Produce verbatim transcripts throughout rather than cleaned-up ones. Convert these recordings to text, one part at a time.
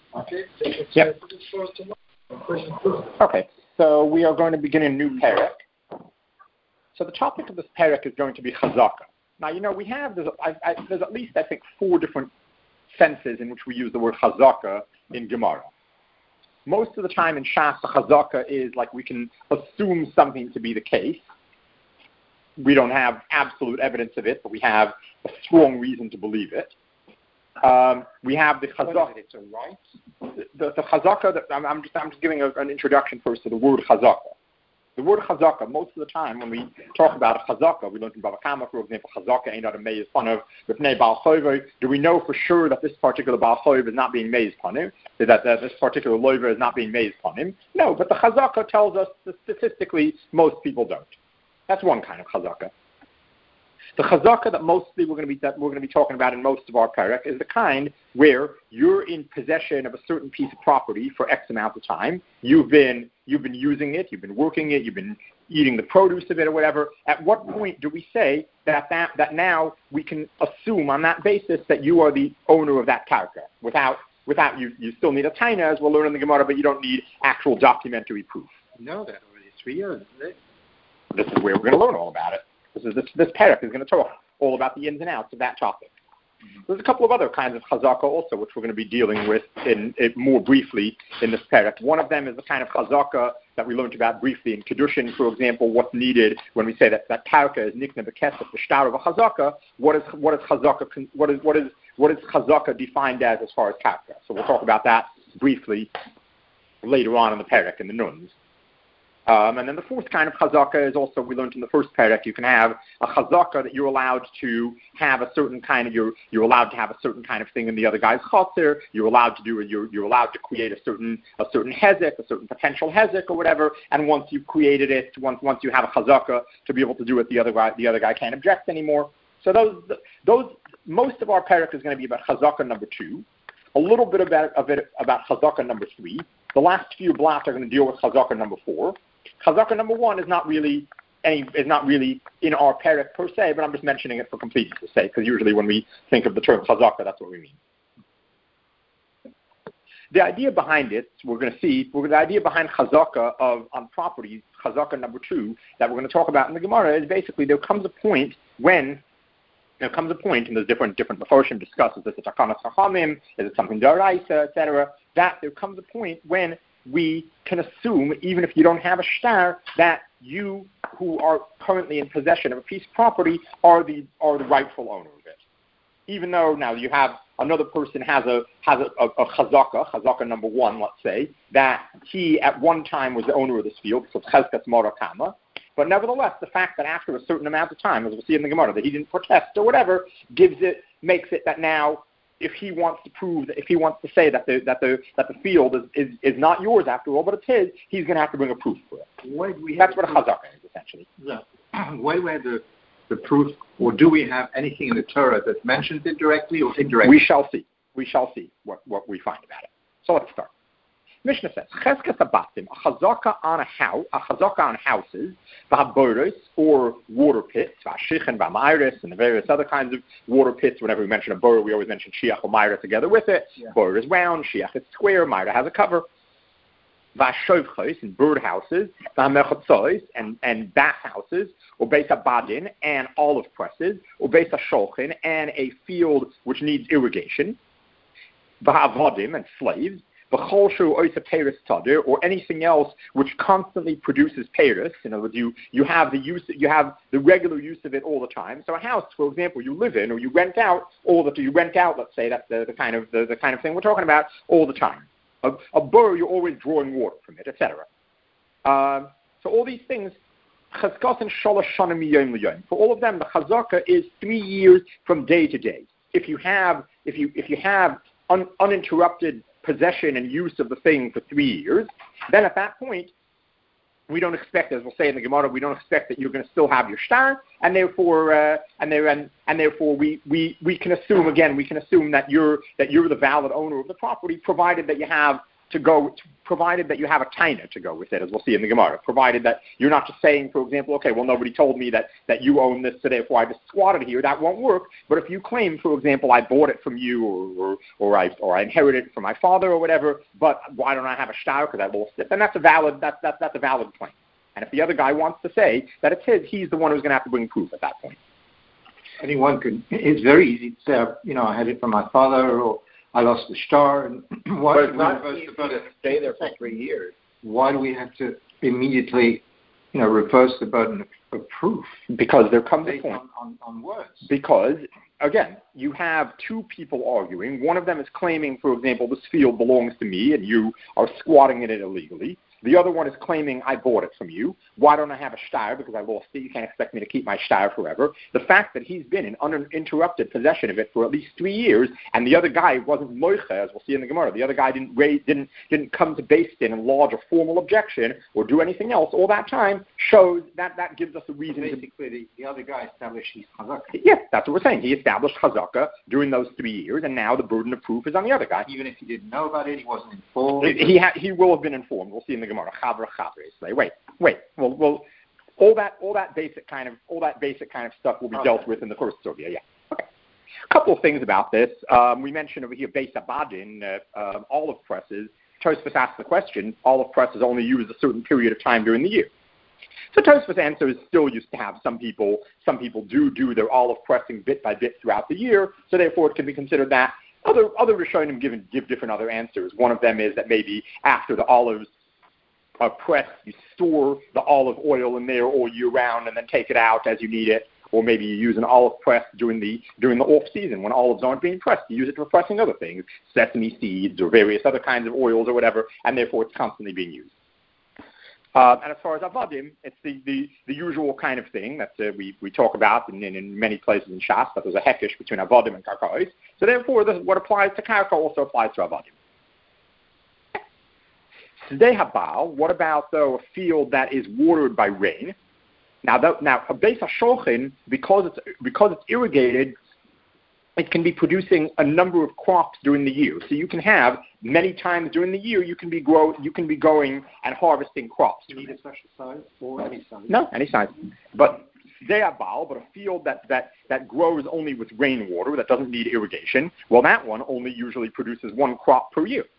Okay. Yep. Okay, so we are going to begin a new parak. So the topic of this parak is going to be chazaka. Now, you know, we have, there's, I, I, there's at least, I think, four different senses in which we use the word chazaka in Gemara. Most of the time in Shas, the chazaka is like we can assume something to be the case. We don't have absolute evidence of it, but we have a strong reason to believe it. Um, we have the chazaka. It's a right. The, the, the chazaka. That, I'm, I'm just I'm just giving a, an introduction first to the word chazaka. The word chazaka. Most of the time when we talk about a chazaka, we learned in Bava Kama, for example, chazaka ain't out of meiz panav b'fnei Baal Chover. Do we know for sure that this particular Baal Chover is not being meiz panim? That, that this particular loiver is not being meiz panim? No, but the chazaka tells us that statistically most people don't. That's one kind of chazaka. The chazaka that mostly we're going to be that we're going to be talking about in most of our parak is the kind where you're in possession of a certain piece of property for X amount of time. You've been you've been using it, you've been working it, you've been eating the produce of it or whatever. At what point do we say that that, that now we can assume on that basis that you are the owner of that character without without you you still need a taina, as we'll learn in the Gemara, but you don't need actual documentary proof. No, that already three years, isn't it? This is where we're going to learn all about it. This is this, this parak is going to talk all about the ins and outs of that topic. Mm-hmm. There's a couple of other kinds of chazaka also, which we're going to be dealing with in, in more briefly in this parak. One of them is the kind of chazaka that we learned about briefly in Kedushin, for example. What's needed when we say that that karka is nikna bekesef, the shtar of a chazaka. What is what is chazaka? What is what is what is chazaka defined as as far as karka? So we'll talk about that briefly later on in the parak in the nuns. Um, and then the fourth kind of chazaka is also, we learned in the first parak, you can have a chazaka that you're allowed to have a certain kind of, you're, you're allowed to have a certain kind of thing in the other guy's chotzer, you're allowed to do it, you're, you're allowed to create a certain, a certain hezek, a certain potential hezek or whatever, and once you've created it, once, once you have a chazaka to be able to do it, the other guy, the other guy can't object anymore. So those, those, most of our parak is going to be about chazaka number two, a little bit about, of it about chazaka number three. The last few blocks are going to deal with chazaka number four. Chazaka number one is not really any is not really in our parak per se, but I'm just mentioning it for completeness' sake, because usually when we think of the term chazaka, that's what we mean. The idea behind it, we're going to see, we're, the idea behind chazaka of on properties, chazaka number two, that we're going to talk about in the Gemara is basically there comes a point when there comes a point, and there's different different Mefarshim discuss, is this a takanas chachamim, is it something d'oraisa, et cetera. That there comes a point when we can assume, even if you don't have a shtar, that you who are currently in possession of a piece of property are the are the rightful owner of it. Even though now you have another person has a has a, a, a chazaka, chazaka number one, let's say, that he at one time was the owner of this field, so chazkas morakama. But nevertheless, the fact that after a certain amount of time, as we'll see in the Gemara, that he didn't protest or whatever, gives it makes it that now, if he wants to prove that, if he wants to say that the that the that the field is, is, is not yours after all, but it's his, he's going to have to bring a proof for it. Why do we That's what a chazaka is essentially. Yeah. Why do we have the the proof, or do we have anything in the Torah that mentions it directly or indirectly? We shall see. We shall see what, what we find about it. So let's start. Mishnah says, Cheskas abatim, a chazaka on a house, a chazaka on houses, v'haboros, or water pits, v'ashich and v'mayris, and the various other kinds of water pits. Whenever we mention a borough, we always mention shiach or myra together with it. Yeah. Borough is round, shiach is square, myra has a cover. V'ashovchos, and bird houses, v'hamechotzos, and, and bath houses, or beis habadin, and olive presses, or beis hasholchin, and a field which needs irrigation. V'havodim, and slaves. Or anything else which constantly produces peiros. In other words, you, you have the use, you have the regular use of it all the time. So a house, for example, you live in or you rent out all the you rent out. Let's say that's the, the kind of the, the kind of thing we're talking about all the time. A, a burr, you're always drawing water from it, et cetera. Um, so all these things, for all of them, the chazaka is three years from day to day. If you have if you if you have un, uninterrupted possession and use of the thing for three years, then at that point, we don't expect, as we'll say in the Gemara, we don't expect that you're going to still have your shtar, and therefore, uh, and there, and, and therefore, we, we, we can assume again, we can assume that you're that you're the valid owner of the property, provided that you have to go, provided that you have a taina to go with it, as we'll see in the Gemara, provided that you're not just saying, for example, okay, well, nobody told me that, that you own this, so therefore I just squatted here. That won't work. But if you claim, for example, I bought it from you, or or, or I or I inherited it from my father or whatever, but why don't I have a shtar because I lost it? Then that's a valid that's that's that's a valid claim. And if the other guy wants to say that it's his, he's the one who's going to have to bring proof at that point. Anyone could. It's very easy to say, you know, I had it from my father, or I lost the star. And why but do it's we not reverse easy the burden? to stay there for three years. Why do we have to immediately, you know, reverse the burden of, of proof? Because there comes a Based point. On, on, on words. Because, again, you have two people arguing. One of them is claiming, for example, this field belongs to me and you are squatting in it illegally. The other one is claiming I bought it from you. Why don't I have a shtar? Because I lost it. You can't expect me to keep my shtar forever. The fact that he's been in uninterrupted possession of it for at least three years, and the other guy wasn't moicha, as we'll see in the Gemara. The other guy didn't raise, didn't didn't come to Beis Din and lodge a formal objection or do anything else all that time, shows that that gives us a reason. Basically, to, the, the other guy established his chazaka. Yes, that's what we're saying. He established chazaka during those three years, and now the burden of proof is on the other guy. Even if he didn't know about it, he wasn't informed. He he, ha- he will have been informed. We'll see in the Gemara. Chavra chavres. Like, wait, wait. Well, well, all that, all that basic kind of, all that basic kind of stuff will be okay. dealt with in the first sugya. Yeah. Okay. A couple of things about this. Um, we mentioned over here Beis Abadin, uh, uh, olive presses. Tosfos asked the question: olive presses only use a certain period of time during the year. So Tosfos' answer is still used to have some people. Some people do do their olive pressing bit by bit throughout the year. So therefore, it can be considered that. Other other Rishonim give give different other answers. One of them is that maybe after the olives are pressed, you store the olive oil in there all year round and then take it out as you need it. Or maybe you use an olive press during the during the off season when olives aren't being pressed. You use it for pressing other things, sesame seeds or various other kinds of oils or whatever, and therefore it's constantly being used. Uh, and as far as avadim, it's the, the, the usual kind of thing that uh, we, we talk about in, in, in many places in Shas, that there's a hekesh between avadim and karkais. So therefore, this, what applies to karka also applies to avadim. Sdei habal, what about, though, a field that is watered by rain? Now, that, now a beis hashochin, because it's, because it's irrigated, it can be producing a number of crops during the year. So you can have many times during the year you can be grow you can be going and harvesting crops. Do you need a special size or any size? No, any size. But sdei habal, but a field that, that, that grows only with rainwater, that doesn't need irrigation, well, that one only usually produces one crop per year.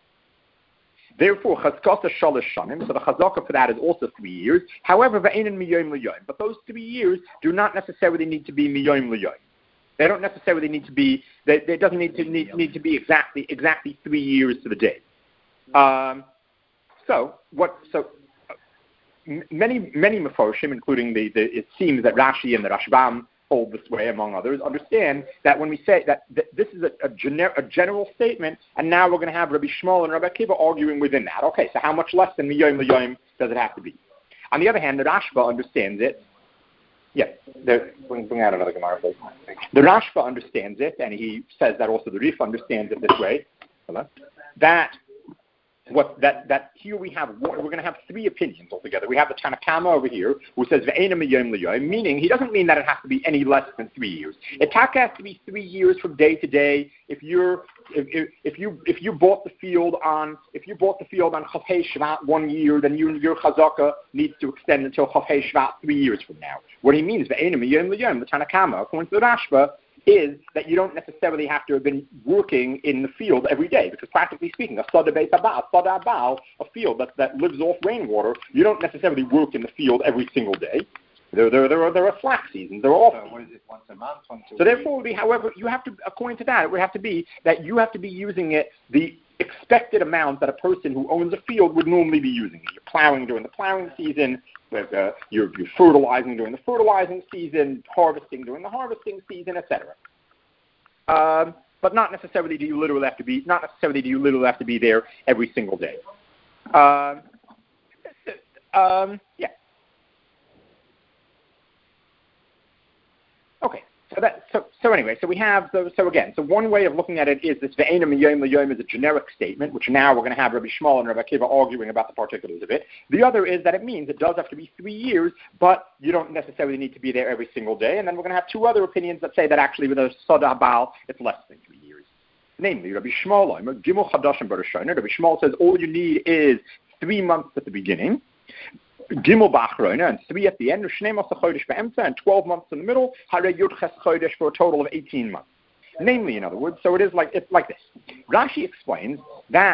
Therefore, chazkasa shalosh shanim, so the chazaka for that is also three years. However, ve'einin miyom liyoim, but those three years do not necessarily need to be miyom liyoim. They don't necessarily need to be. They, they doesn't need to need, need to be exactly exactly three years to the day. Um, so what? So uh, many many mefarshim, including the, the it seems that Rashi and the Rashbam hold this way, among others, understand that when we say that th- this is a, a, gener- a general statement, and now we're going to have Rabbi Shmuel and Rabbi Akiva arguing within that. Okay, so how much less than miyom liyoim does it have to be? On the other hand, the Rashba understands it. Yeah, bring, bring out another Gemara, please. The Rashba understands it, and he says that also the Rif understands it this way. That what that that here we have we're going to have three opinions altogether. We have the Tanakama over here who says ve'ena miyom liyoim, meaning he doesn't mean that it has to be any less than three years. It has to be three years from day to day. If you're if, if, if you if you bought the field on if you bought the field on Chafei Shvat one year, then you, your chazaka needs to extend until Chafei Shvat three years from now. What he means ve'ena miyom liyoim, the Tanakama, according to the Rashba, is that you don't necessarily have to have been working in the field every day, because practically speaking, a sada beis habal, sada habal, a field that, that lives off rainwater, you don't necessarily work in the field every single day. There, there, there are there are slack seasons. There are off. So what is it? Once a month, once a So week? therefore, it would be, however, you have to, according to that, it would have to be that you have to be using it the expected amount that a person who owns a field would normally be using it. You're plowing during the plowing season. Uh, you're, you're fertilizing during the fertilizing season, harvesting during the harvesting season, et cetera. Um, but not necessarily do you literally have to be not necessarily do you literally have to be there every single day. Um, um, yeah. Okay. So that so so anyway, so we have so so again, so one way of looking at it is this ve'ena miyom liyoim is a generic statement, which now we're going to have Rabbi Shmuel and Rabbi Akiva arguing about the particulars of it. The other is that it means it does have to be three years, but you don't necessarily need to be there every single day. And then we're going to have two other opinions that say that actually with a sada habal, it's less than three years. Namely, Rabbi Shmuel, Gimel Chadashim Barashona. Rabbi Shmuel says all you need is three months at the beginning, Gimel Bachrona, and three at the end, Shnei Chodesh Be'emtza, and twelve months in the middle, Harei Yud Ches Chodesh, for a total of eighteen months. Namely, in other words, so it is like it's like this. Rashi explains that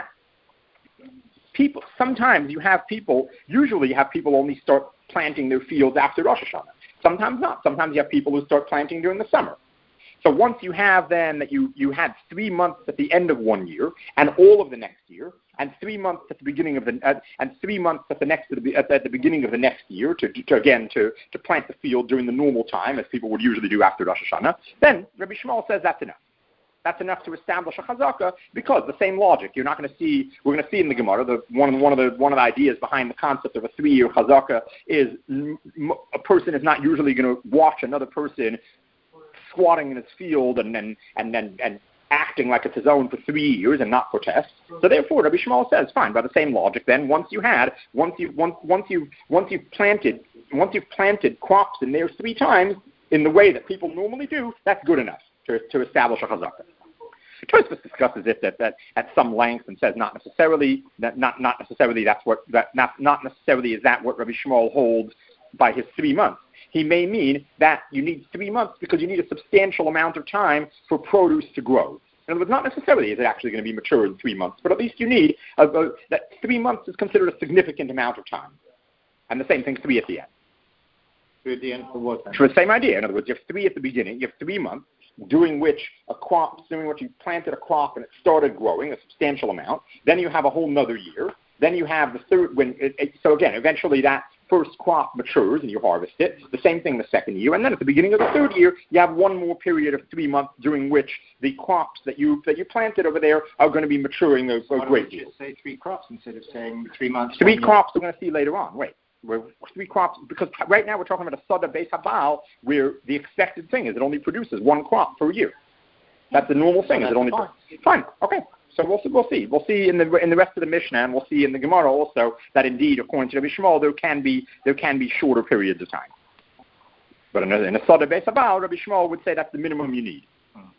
people sometimes you have people, usually you have people only start planting their fields after Rosh Hashanah. Sometimes not. Sometimes you have people who start planting during the summer. So once you have then that you, you had three months at the end of one year and all of the next year, and three months at the beginning of the uh, and three months at the next at the, at the beginning of the next year to, to again to, to plant the field during the normal time as people would usually do after Rosh Hashanah, then Rabbi Shmuel says that's enough. That's enough to establish a chazaka because the same logic. You're not going to see. We're going to see in the Gemara the one one of the one of the ideas behind the concept of a three-year chazaka is m- a person is not usually going to watch another person squatting in his field and and and and, and acting like it's his own for three years and not protest. So therefore, Rabbi Shmuel says, fine. By the same logic, then once you had once you once once you once you've planted once you've planted crops in there three times in the way that people normally do, that's good enough to to establish a chazaka. Tosfos discusses it that, that at some length and says not necessarily that not not necessarily that's what that not not necessarily is that what Rabbi Shmuel holds by his three months. He may mean that you need three months because you need a substantial amount of time for produce to grow. In other words, not necessarily is it actually going to be mature in three months, but at least you need a, a, that three months is considered a significant amount of time. And the same thing, three at the end. Three at the end for what? For the same idea. In other words, you have three at the beginning, you have three months, during which a crop, during which you planted a crop and it started growing a substantial amount. Then you have a whole nother year. Then you have the third, when it, it, so again, eventually that first crop matures and you harvest it. The same thing the second year. And then at the beginning of the third year, you have one more period of three months during which the crops that you that you planted over there are going to be maturing a, a great deal. Just say three crops instead of saying three months. Three crops we're going to see later on. Wait. We're, three crops, because right now we're talking about a Sada Beis Habal where the expected thing is it only produces one crop per year. That's the normal thing. Is it only fine. fine. Okay. So we'll see. We'll see. We'll see in the in the rest of the Mishnah, and we'll see in the Gemara also that indeed, according to Rabbi Shmuel, there can be there can be shorter periods of time. But in a, in a Sada Beis Habal, Rabbi Shmuel would say that's the minimum you need.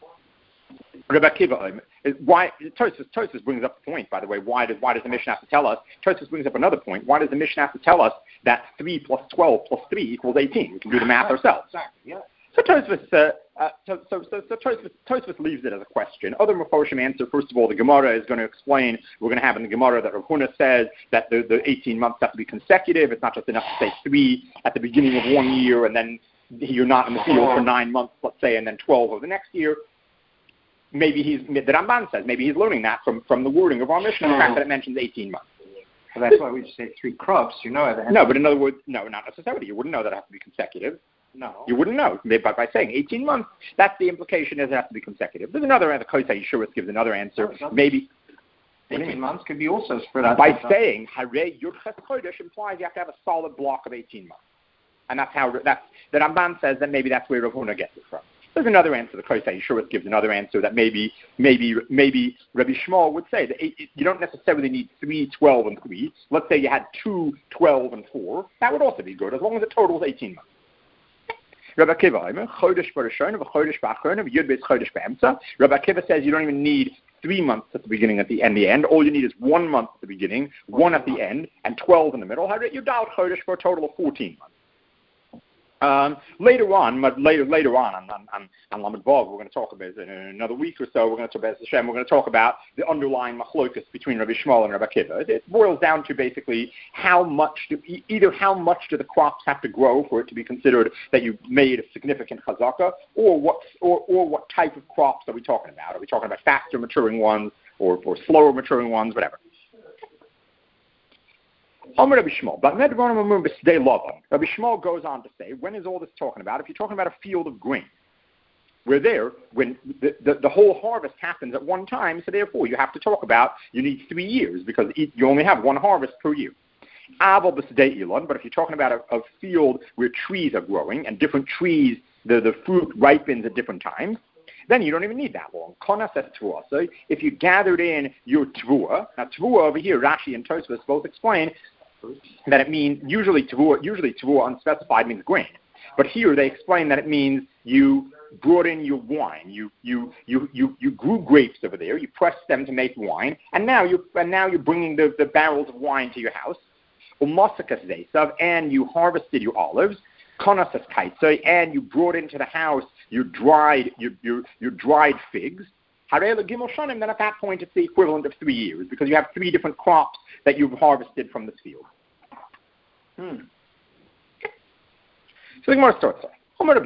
Rabbi Akiva, why Tosfos Tosfos brings up the point, by the way. Why does why does the Mishnah have to tell us? Tosfos brings up another point. Why does the Mishnah have to tell us that three plus twelve plus three equals eighteen? We can do the math ourselves. Exactly. Yeah. So Tosfos, uh, uh, so, so, so, so Tosfos, Tosfos leaves it as a question. Other Meforshim answer. First of all, the Gemara is going to explain. We're going to have in the Gemara that Rav Huna says that the, the eighteen months have to be consecutive. It's not just enough to say three at the beginning of one year and then you're not in the field for nine months, let's say, and then twelve of the next year. Maybe he's, the Ramban says, maybe he's learning that from, from the wording of our Mishnah, the fact that it mentions eighteen months. So that's why we just say three crops. You know that. No, but in other words, no, not necessarily. You wouldn't know that it has to be consecutive. No. You wouldn't know. But by saying eighteen months, that's the implication is it has to be consecutive. There's another answer. Kosei Yeshuas gives another answer. No, maybe. eighteen months could be also spread out. By saying Harei Yud Ches Chodesh implies you have to have a solid block of eighteen months. And that's how, that's, the Ramban says that maybe that's where Rav Huna gets it from. There's another answer. The Kosei Yeshuas gives another answer that maybe, maybe, maybe Rabbi Shmuel would say that eight, you don't necessarily need three, twelve, and three. Let's say you had two, twelve, and four. That would also be good as long as the total is eighteen months. Rabbi Akiva, Chodesh Barashon, Chodesh Bachron, Yud Beis Chodesh Be'emtza. Rabbi Akiva says you don't even need three months at the beginning, at the end, the end. All you need is one month at the beginning, one at the end, and twelve in the middle. You dial Chodesh for a total of fourteen months. Um, later on, later later on on on, on Lamed Vav, we're going to talk about in another week or so. We're going to talk about Hashem. We're going to talk about the underlying machlokas between Rabbi Shmuel and Rabbi Akiva. It, it boils down to basically how much do either how much do the crops have to grow for it to be considered that you made a significant chazaka, or what or or what type of crops are we talking about? Are we talking about faster maturing ones or or slower maturing ones, whatever? Rabbi Shmuel, but Rabbi Shmuel goes on to say, when is all this talking about? If you're talking about a field of grain, we're there when the, the, the whole harvest happens at one time, so therefore you have to talk about you need three years because you only have one harvest per year. But if you're talking about a, a field where trees are growing and different trees, the, the fruit ripens at different times, then you don't even need that long. Kona says tvua. So if you gathered in your tvua, now tvua over here, Rashi and Tosfos both explain that it means usually tvua, usually tvua unspecified means grain, but here they explain that it means you brought in your wine. You you you you you grew grapes over there. You pressed them to make wine, and now you and now you're bringing the, the barrels of wine to your house. And you harvested your olives. And you brought into the house your dried your your, your dried figs. Then at that point it's the equivalent of three years because you have three different crops that you've harvested from this field. Hmm. So the Gemara starts there.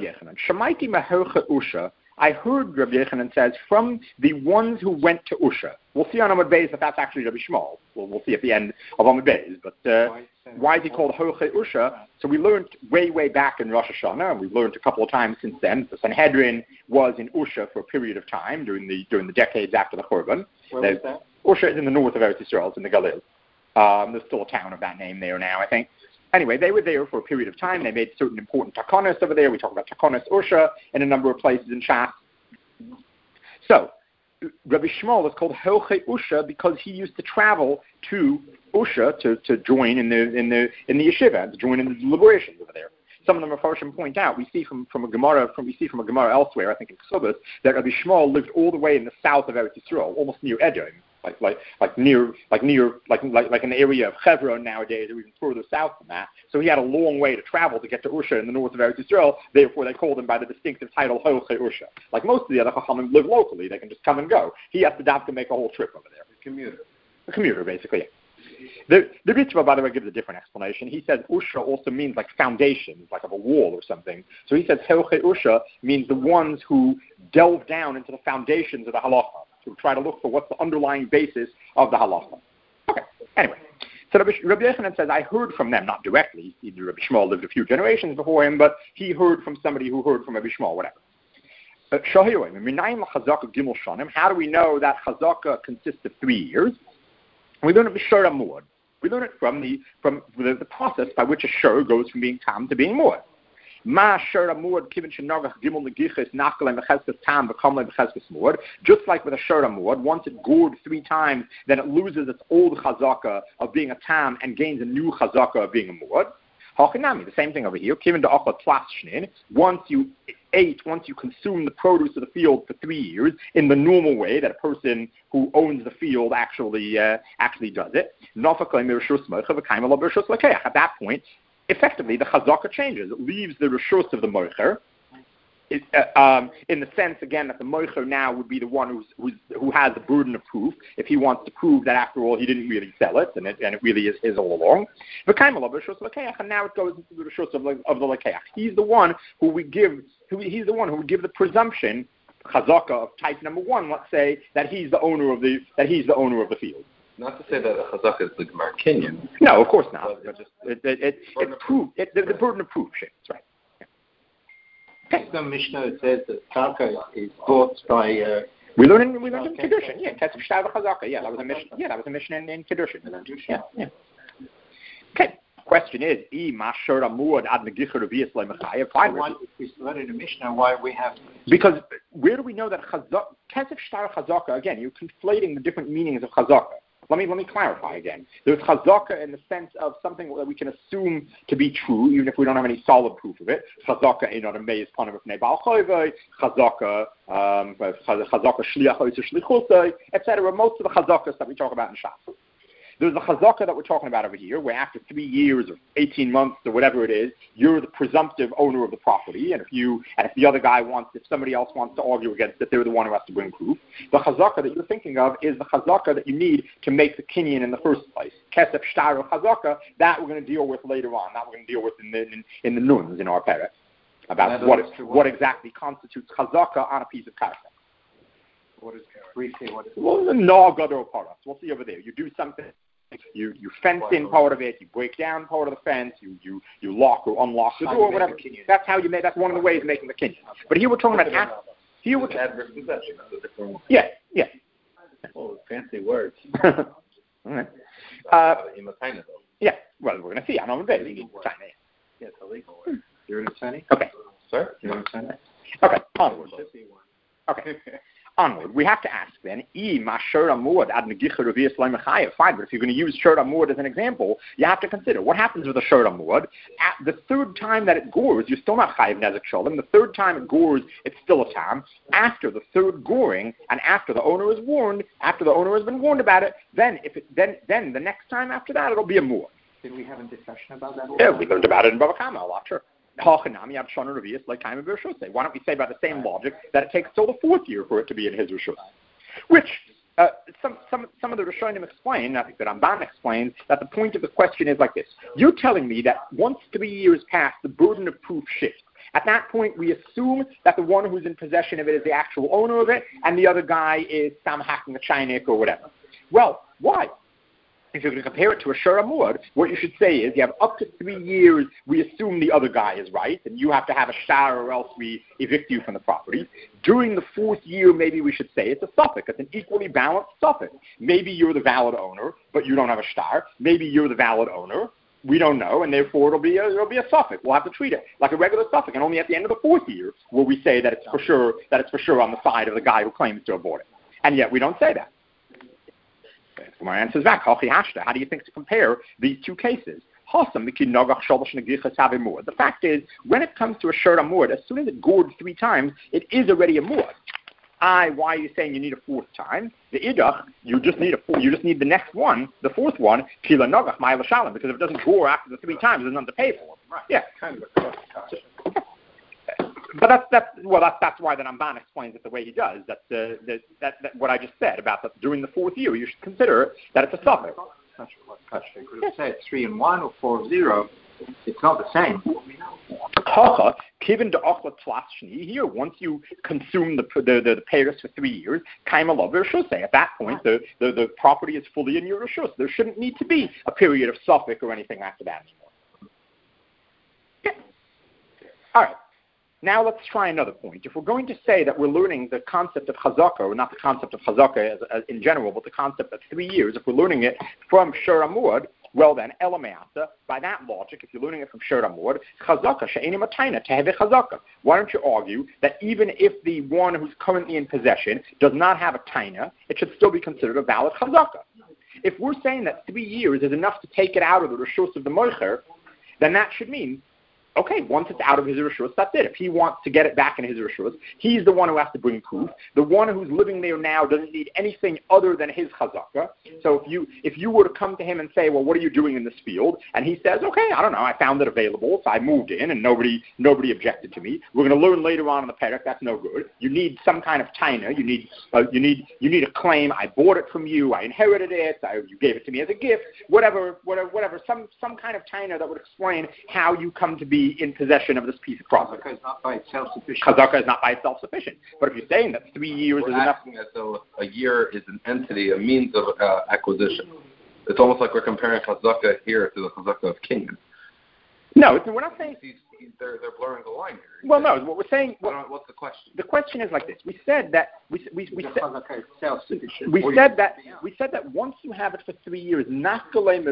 I heard Rabbi Yechanan says from the ones who went to Usha. We'll see on Amud Beis if that's actually Rabbi Shmuel. We'll, we'll see at the end of Amud Beis. But uh, why is he called Hoche Usha? So we learned way, way back in Rosh Hashanah, and we've learned a couple of times since then. The Sanhedrin was in Usha for a period of time during the during the decades after the Churban. Where was that? Usha is in the north of Eretz Yisrael. It's in the Galil. Um, there's still a town of that name there now, I think. Anyway, they were there for a period of time. They made certain important takonos over there. We talk about takonos Usha in a number of places in Shas. So, Rabbi Shmuel is called Hoche Usha because he used to travel to Usha to, to join in the in the in the yeshiva, to join in the deliberations over there. Some of the Mefarshim point out we see from, from a Gemara from we see from a Gemara elsewhere, I think in Ksubas, that Rabbi Shmuel lived all the way in the south of Eretz Yisrael, almost near Edom. Like like like near like near like like like in the area of Hebron nowadays, or even further south than that. So he had a long way to travel to get to Usha in the north of Eretz Yisrael. Therefore, they called him by the distinctive title Hoche Usha. Like most of the other Chachamim live locally; they can just come and go. He has to have to make a whole trip over there. A commuter. A commuter, basically. Yeah. The the Ritva, by the way, gives a different explanation. He says Usha also means like foundations, like of a wall or something. So he says Hoche Usha means the ones who delve down into the foundations of the halacha. To try to look for what's the underlying basis of the halacha. Okay, anyway. So Rabbi, Rabbi Yechanan says, I heard from them, not directly. Rabbi Shmuel lived a few generations before him, but he heard from somebody who heard from Rabbi Shmuel, whatever. Uh, How do we know that chazaka consists of three years? We learn it b'shur amud. We learn it from the from the, the process by which a shur goes from being tam to being mud. Ma shur amud kivin shenagach gimel negiches nachalem b'cheskes tam b'kamlem b'cheskes mud. Just like with a shur amud, once it gored three times, then it loses its old chazaka of being a tam and gains a new chazaka of being a mud. Hachinami, the same thing over here. Kivin da'achot tlas. Once you ate, once you consume the produce of the field for three years in the normal way that a person who owns the field actually uh, actually does it. At that point, effectively, the chazaka changes. It leaves the reshus of the moicher, it, uh, um, in the sense, again, that the moicher now would be the one who's, who's, who has the burden of proof, if he wants to prove that, after all, he didn't really sell it, and it, and it really is his all along. And now it goes into the reshus of, of the lekeach. He's the one who we give, who, he's the one who would give the presumption, chazaka of type number one, let's say, that he's the owner of the, that he's the owner of the field. Not to say that the chazaka is the Gemara Kinyan. No, of course not. But just it it it, it proved it, the, the burden of proof. That's right. Okay. The Mishnah says that Karka is bought by. Uh, we learned in we learned in Kedushin. Yeah, Kesef Shtav Chazaka. Yeah, that was a mission. Yeah, that was a mission in, in Kedushin. Yeah, yeah. Okay. Question is, I Mashur Amud Ad Negicher Revius Lemechayev. Fine. Why, if we learn in the Mishnah, why we have? Because where do we know that Chazaka, Kesef Shtar Chazaka? Again, you're conflating the different meanings of Chazaka. Let me let me clarify again. There's chazaka in the sense of something that we can assume to be true, even if we don't have any solid proof of it. Chazaka einod ameiz panav b'nei bal choyvei, chazaka um, chazaka shliach oitzer shlichusei, et cetera. Most of the chazakas that we talk about in Shas. There's the chazaka that we're talking about over here, where after three years or eighteen months or whatever it is, you're the presumptive owner of the property, and if you and if the other guy wants, if somebody else wants to argue against it, they're the one who has to bring proof. The chazaka that you're thinking of is the chazaka that you need to make the kinyan in the first place. Kesef shtar or chazaka, that we're going to deal with later on. That we're going to deal with in the in, in the nuns in our parak about what is, what exactly constitutes chazaka on a piece of karka. What is briefly what is? Well, the no gadol paras. We'll see over there. You do something. You you fence in part of it. You break down part of the fence. You you, you lock or unlock the door. Whatever. That's how you make. That's one of the ways of making the kinyan. But here we're talking about ad, here we're adverse possession. Yeah, yeah. Oh, fancy words. All right. Uh, yeah. Well, we're going to see. I don't know. You need to sign it. Yeah, it's illegal. You're an attorney. Okay. Sir, you're an attorney. Okay. Onward. Okay. Onward, we have to ask then, fine, but if you're going to use Shur Amud as an example, you have to consider what happens with a Shur Amud. At the third time that it gores, you're still not Chayiv Nezek Shalom. The third time it gores, it's still a tam. After the third goring, and after the owner is warned, after the owner has been warned about it, then if it, then then the next time after that, it'll be a Mud. Did we have a discussion about that? Yeah, we learned about it in Bava Kama a lot, sure. Why don't we say by the same logic that it takes till the fourth year for it to be in his Rishus? Which uh, some some some of the Rishonim explain, I think that Ramban explains, that the point of the question is like this. You're telling me that once three years pass, the burden of proof shifts. At that point, we assume that the one who's in possession of it is the actual owner of it, and the other guy is some hacking a Chinik or whatever. Well, why? If you're going to compare it to a Shur Amud, what you should say is you have up to three years, we assume the other guy is right, and you have to have a shtar or else we evict you from the property. During the fourth year, maybe we should say it's a suffix. It's an equally balanced suffix. Maybe you're the valid owner, but you don't have a shtar. Maybe you're the valid owner. We don't know, and therefore it'll be a, it'll be a suffix. We'll have to treat it like a regular suffix, and only at the end of the fourth year will we say that it's for sure that it's for sure on the side of the guy who claims to have bought it. And yet we don't say that. So my answer is back. How do you think to compare these two cases? The fact is, when it comes to a Shur Amud, as soon as it gored three times, it is already a Mud. I, why are you saying you need a fourth time? The idach, you just need a four, you just need the next one, the fourth one, kila nogach ma'ila shalom, because if it doesn't gore after the three times, there's nothing to pay for. Right. Yeah. Kind of a But that's that's well that's that's why the Ramban explains it the way he does. That uh, that, that that what I just said about that during the fourth year, you should consider that it's a suffix. Not sure what Kasha could have said three and one or four zero. It's not the same. Here, once you consume the the the, the payers for three years, say at that point the, the, the property is fully in your reshus. There shouldn't need to be a period of suffix or anything after that anymore. Yeah. All right. Now let's try another point. If we're going to say that we're learning the concept of chazaka, or not the concept of chazaka as, as in general, but the concept of three years, if we're learning it from Shur Amud, well then, elameata, by that logic, if you're learning it from Shur Amud, chazaka she'eni matayna teheve chazaka. Why don't you argue that even if the one who's currently in possession does not have a taina, it should still be considered a valid chazaka? If we're saying that three years is enough to take it out of the reshus of the moicher, then that should mean, okay, once it's out of his reshus, that's it. If he wants to get it back in his reshus, he's the one who has to bring proof. The one who's living there now doesn't need anything other than his chazaka. So if you if you were to come to him and say, well, what are you doing in this field? And he says, okay, I don't know, I found it available, so I moved in, and nobody nobody objected to me. We're going to learn later on in the parak that's no good. You need some kind of taina. You need uh, you need you need a claim. I bought it from you. I inherited it. I, you gave it to me as a gift. Whatever, whatever, whatever. Some some kind of taina that would explain how you come to be in possession of this piece of property. Chazaka is not by itself sufficient. Chazaka is not by itself sufficient. But if you're saying that three years We're is enough, acting as though a year is an entity, a means of uh, acquisition. It's almost like we're comparing chazaka here to the chazaka of Canaan. No, we're not saying. He's, he's, they're, they're blurring the line here. Well, no, what we're saying. What, what's the question? The question is like this. We said that we we we said, we said that we said that once you have it for three years, not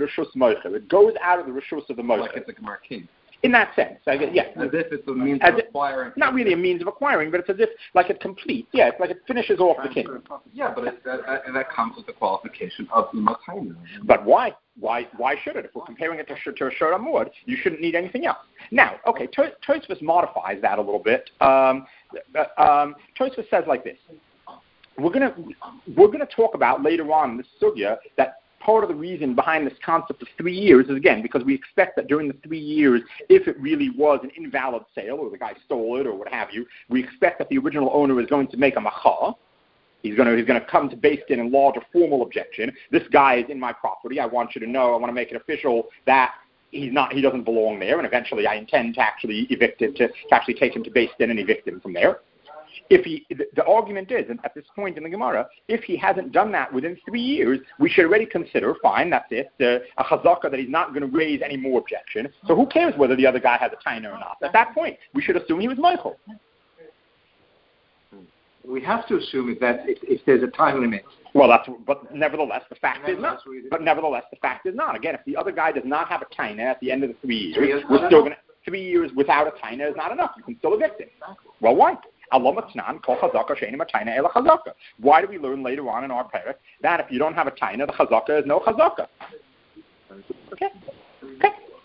it goes out of the reshus of the moicher. Like it's a markin. In that sense, I guess, yeah. As if it's a means as of acquiring. Not really a means of acquiring, but it's as if like it completes. Yeah, it's like it finishes off the king. Yeah, but it, that, and that comes with the qualification of imatayna. But why? Why? Why should it? If we're comparing it to, to a Shur Amud, you shouldn't need anything else. Now, okay, Tosfos modifies that a little bit. Um, um, Tosfos says like this: We're gonna we're gonna talk about later on in this sugya that part of the reason behind this concept of three years is, again, because we expect that during the three years, if it really was an invalid sale or the guy stole it or what have you, we expect that the original owner is going to make a macha. He's going to he's going to come to Beis Din and lodge a formal objection. This guy is in my property. I want you to know. I want to make it official that he's not. He doesn't belong there. And eventually, I intend to actually evict him, to, to actually take him to Beis Din and evict him from there. If he, the, the argument is, and at this point in the Gemara, if he hasn't done that within three years, we should already consider, fine, that's it, uh, a chazaka that he's not going to raise any more objection. So who cares whether the other guy has a taina or not? At that point, we should assume he was Michael. We have to assume that if, if there's a time limit. Well, that's, but nevertheless, the fact is not. But nevertheless, the fact is not. Again, if the other guy does not have a taina at the end of the three years, three years we're still going to, three years without a taina is not enough. You can still evict him. Well, why? Why do we learn later on in our parak that if you don't have a taina, the chazaka is no chazaka? Okay. Okay.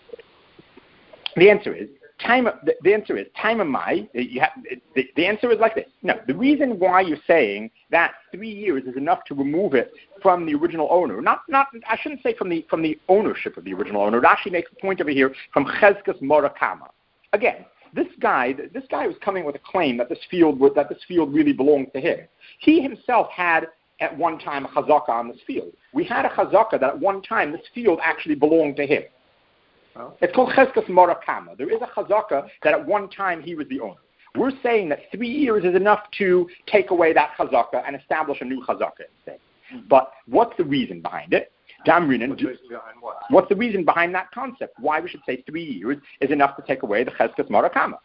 The answer is time. The, the answer is time of my. You have, the, the answer is like this. No, the reason why you're saying that three years is enough to remove it from the original owner, not not I shouldn't say from the from the ownership of the original owner. It actually makes the point over here from Chezkas Morakama. Again, this guy, this guy was coming with a claim that this field would, that this field really belonged to him. He himself had at one time a chazaka on this field. We had a chazaka that at one time this field actually belonged to him. Oh. It's called Chezkas Morakama. There is a chazaka that at one time he was the owner. We're saying that three years is enough to take away that chazaka and establish a new chazaka instead. Mm-hmm. But what's the reason behind it? Damrinen, what? What's the reason behind that concept? Why we should say three years is enough to take away the Chezkas Morakama?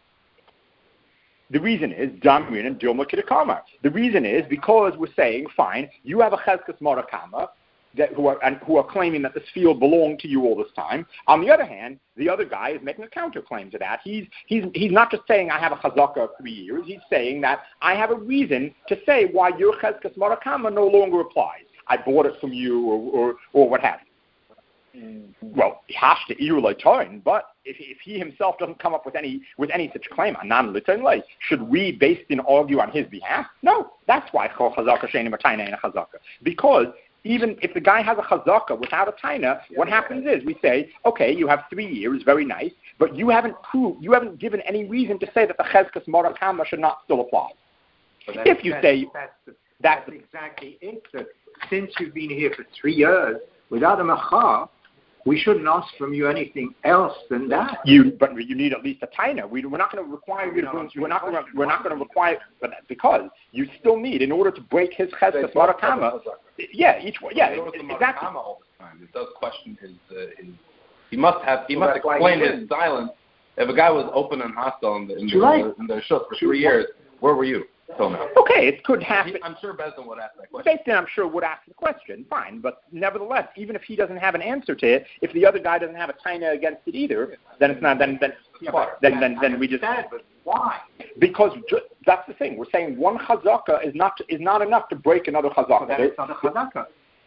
The reason is Damrinen Dilma Kidakama. The reason is because we're saying, fine, you have a Chezkas Morakama that who are and who are claiming that this field belonged to you all this time. On the other hand, the other guy is making a counterclaim to that. He's he's he's not just saying I have a chazaka of three years. He's saying that I have a reason to say why your Chezkas Morakama no longer applies. I bought it from you, or or, or what have you. Mm-hmm. Well, he has to ear turn, but if, if he himself doesn't come up with any with any such claim, should we, based in argue on his behalf? No, that's why chazaka sheni matayna and a chazaka. Because even if the guy has a chazaka without a taina, what happens is we say, okay, you have three years, very nice, but you haven't proved, you haven't given any reason to say that the Chezkas Morakama should not still apply. If you that's, say that's, the, that's, that's exactly it. That since you've been here for three years without a machar, we shouldn't ask from you anything else than that. You, but you need at least a taina. We, we're not going to require you to bring. We're not going to. We're not going to require, but because you still need, in order to break his Chezkas Morakama. Yeah, each one. Yeah, exactly. All the time. It does question his. Uh, his he must have. He so must explain his silence. If a guy was open and hostile in the in the, right. in the shul for three years, where were you? Okay, it could happen. I'm sure Bezdin would ask that question. Bezdin, I'm sure, would ask the question, fine. But nevertheless, even if he doesn't have an answer to it, if the other guy doesn't have a taina against it either, then it's not. Then then yeah, then, then, then, then we just. But why? Because ju- that's the thing. We're saying one chazaka is not is not enough to break another chazaka. That it's not a chazaka.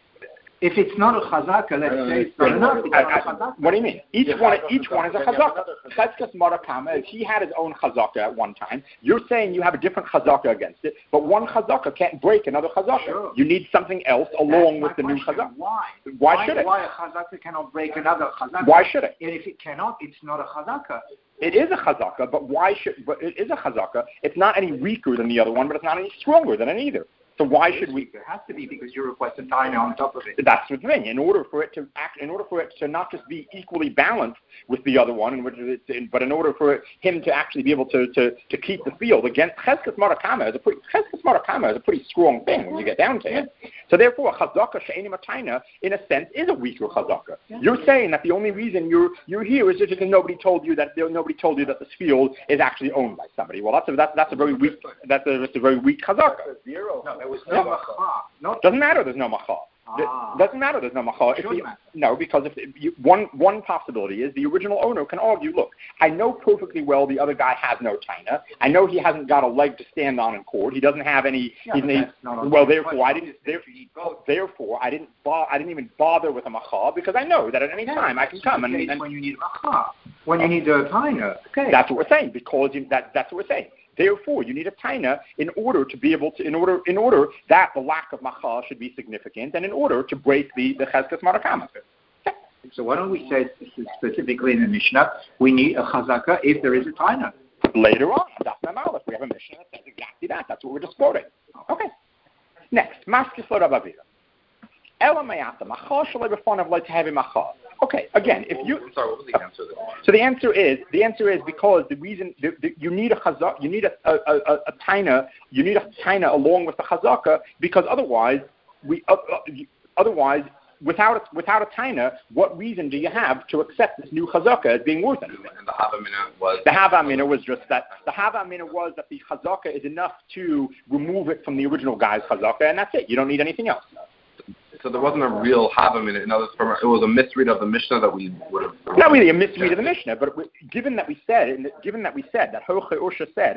If it's not a chazaka, let's uh, say it's not enough. It's not a chazaka. What do you mean? Each yeah, one, each one is a chazaka. Chezkas Morakama, if he had his own chazaka at one time, you're saying you have a different chazaka against it, but one chazaka can't break another chazaka. Sure. You need something else along with the question. new chazaka. Why? Why, why should it? Why a chazaka cannot break another chazaka? Why should it? And if it cannot, it's not a chazaka. It is a chazaka, but why should? But it is a chazaka. It's not any weaker than the other one, but it's not any stronger than either. So why should we? It has to be because you request a taina on top of it. That's what I mean. In order for it to act, in order for it to not just be equally balanced with the other one, which is, but in order for him to actually be able to, to, to keep the field against Chezkas Morakama is a pretty Chezkas Morakama is a pretty strong thing when you get down to it. So therefore, a chazaka she'eni matayna, in a sense, is a weaker chazaka. You're saying that the only reason you're you're here is just because nobody told you that nobody told you that this field is actually owned by somebody. Well, that's a that's, that's a very weak that's a, that's a very weak chazaka. Zero. No, there was no yeah. machar. No. Doesn't matter. There's no machar. Ah. Doesn't matter. There's no machar. No, because if, if you, one one possibility is the original owner can argue. Look, I know perfectly well the other guy has no taina. I know he hasn't got a leg to stand on in court. He doesn't have any. Yeah, he's, he's, well, therefore I didn't. Therefore, therefore I didn't. Bo- I didn't even bother with a machar because I know that at any yeah, time I can come and, and when you need a machar, when you need a taina. Okay. That's what we're saying because you, that that's what we're saying. Therefore, you need a taina in order to be able to, in order, in order that the lack of machar should be significant, and in order to break the the Chezkas Morakama. So why don't we say specifically in the Mishnah, we need a chazaka if there is a taina? Later on, that's not Aleph. We have a Mishnah that says exactly that. That's what we're just quoting. Okay. Next, Maskis Rabavira. Okay, again, if you. I'm sorry, what was the answer there? So the answer is the answer is because the reason the, the, you need a chazaka, you need a a, a, a taina, you need a taina along with the chazaka because otherwise we uh, uh, otherwise without a, without a taina, what reason do you have to accept this new chazaka as being worth anything? And the havamina was the havamina was just that the havamina was that the chazaka is enough to remove it from the original guy's chazaka, and that's it. You don't need anything else. So there wasn't a real Havim in it. In other words, it was a misread of the Mishnah that we would have. Not really a misread of the Mishnah, but given that we said, given that we said that Hoche Usha said,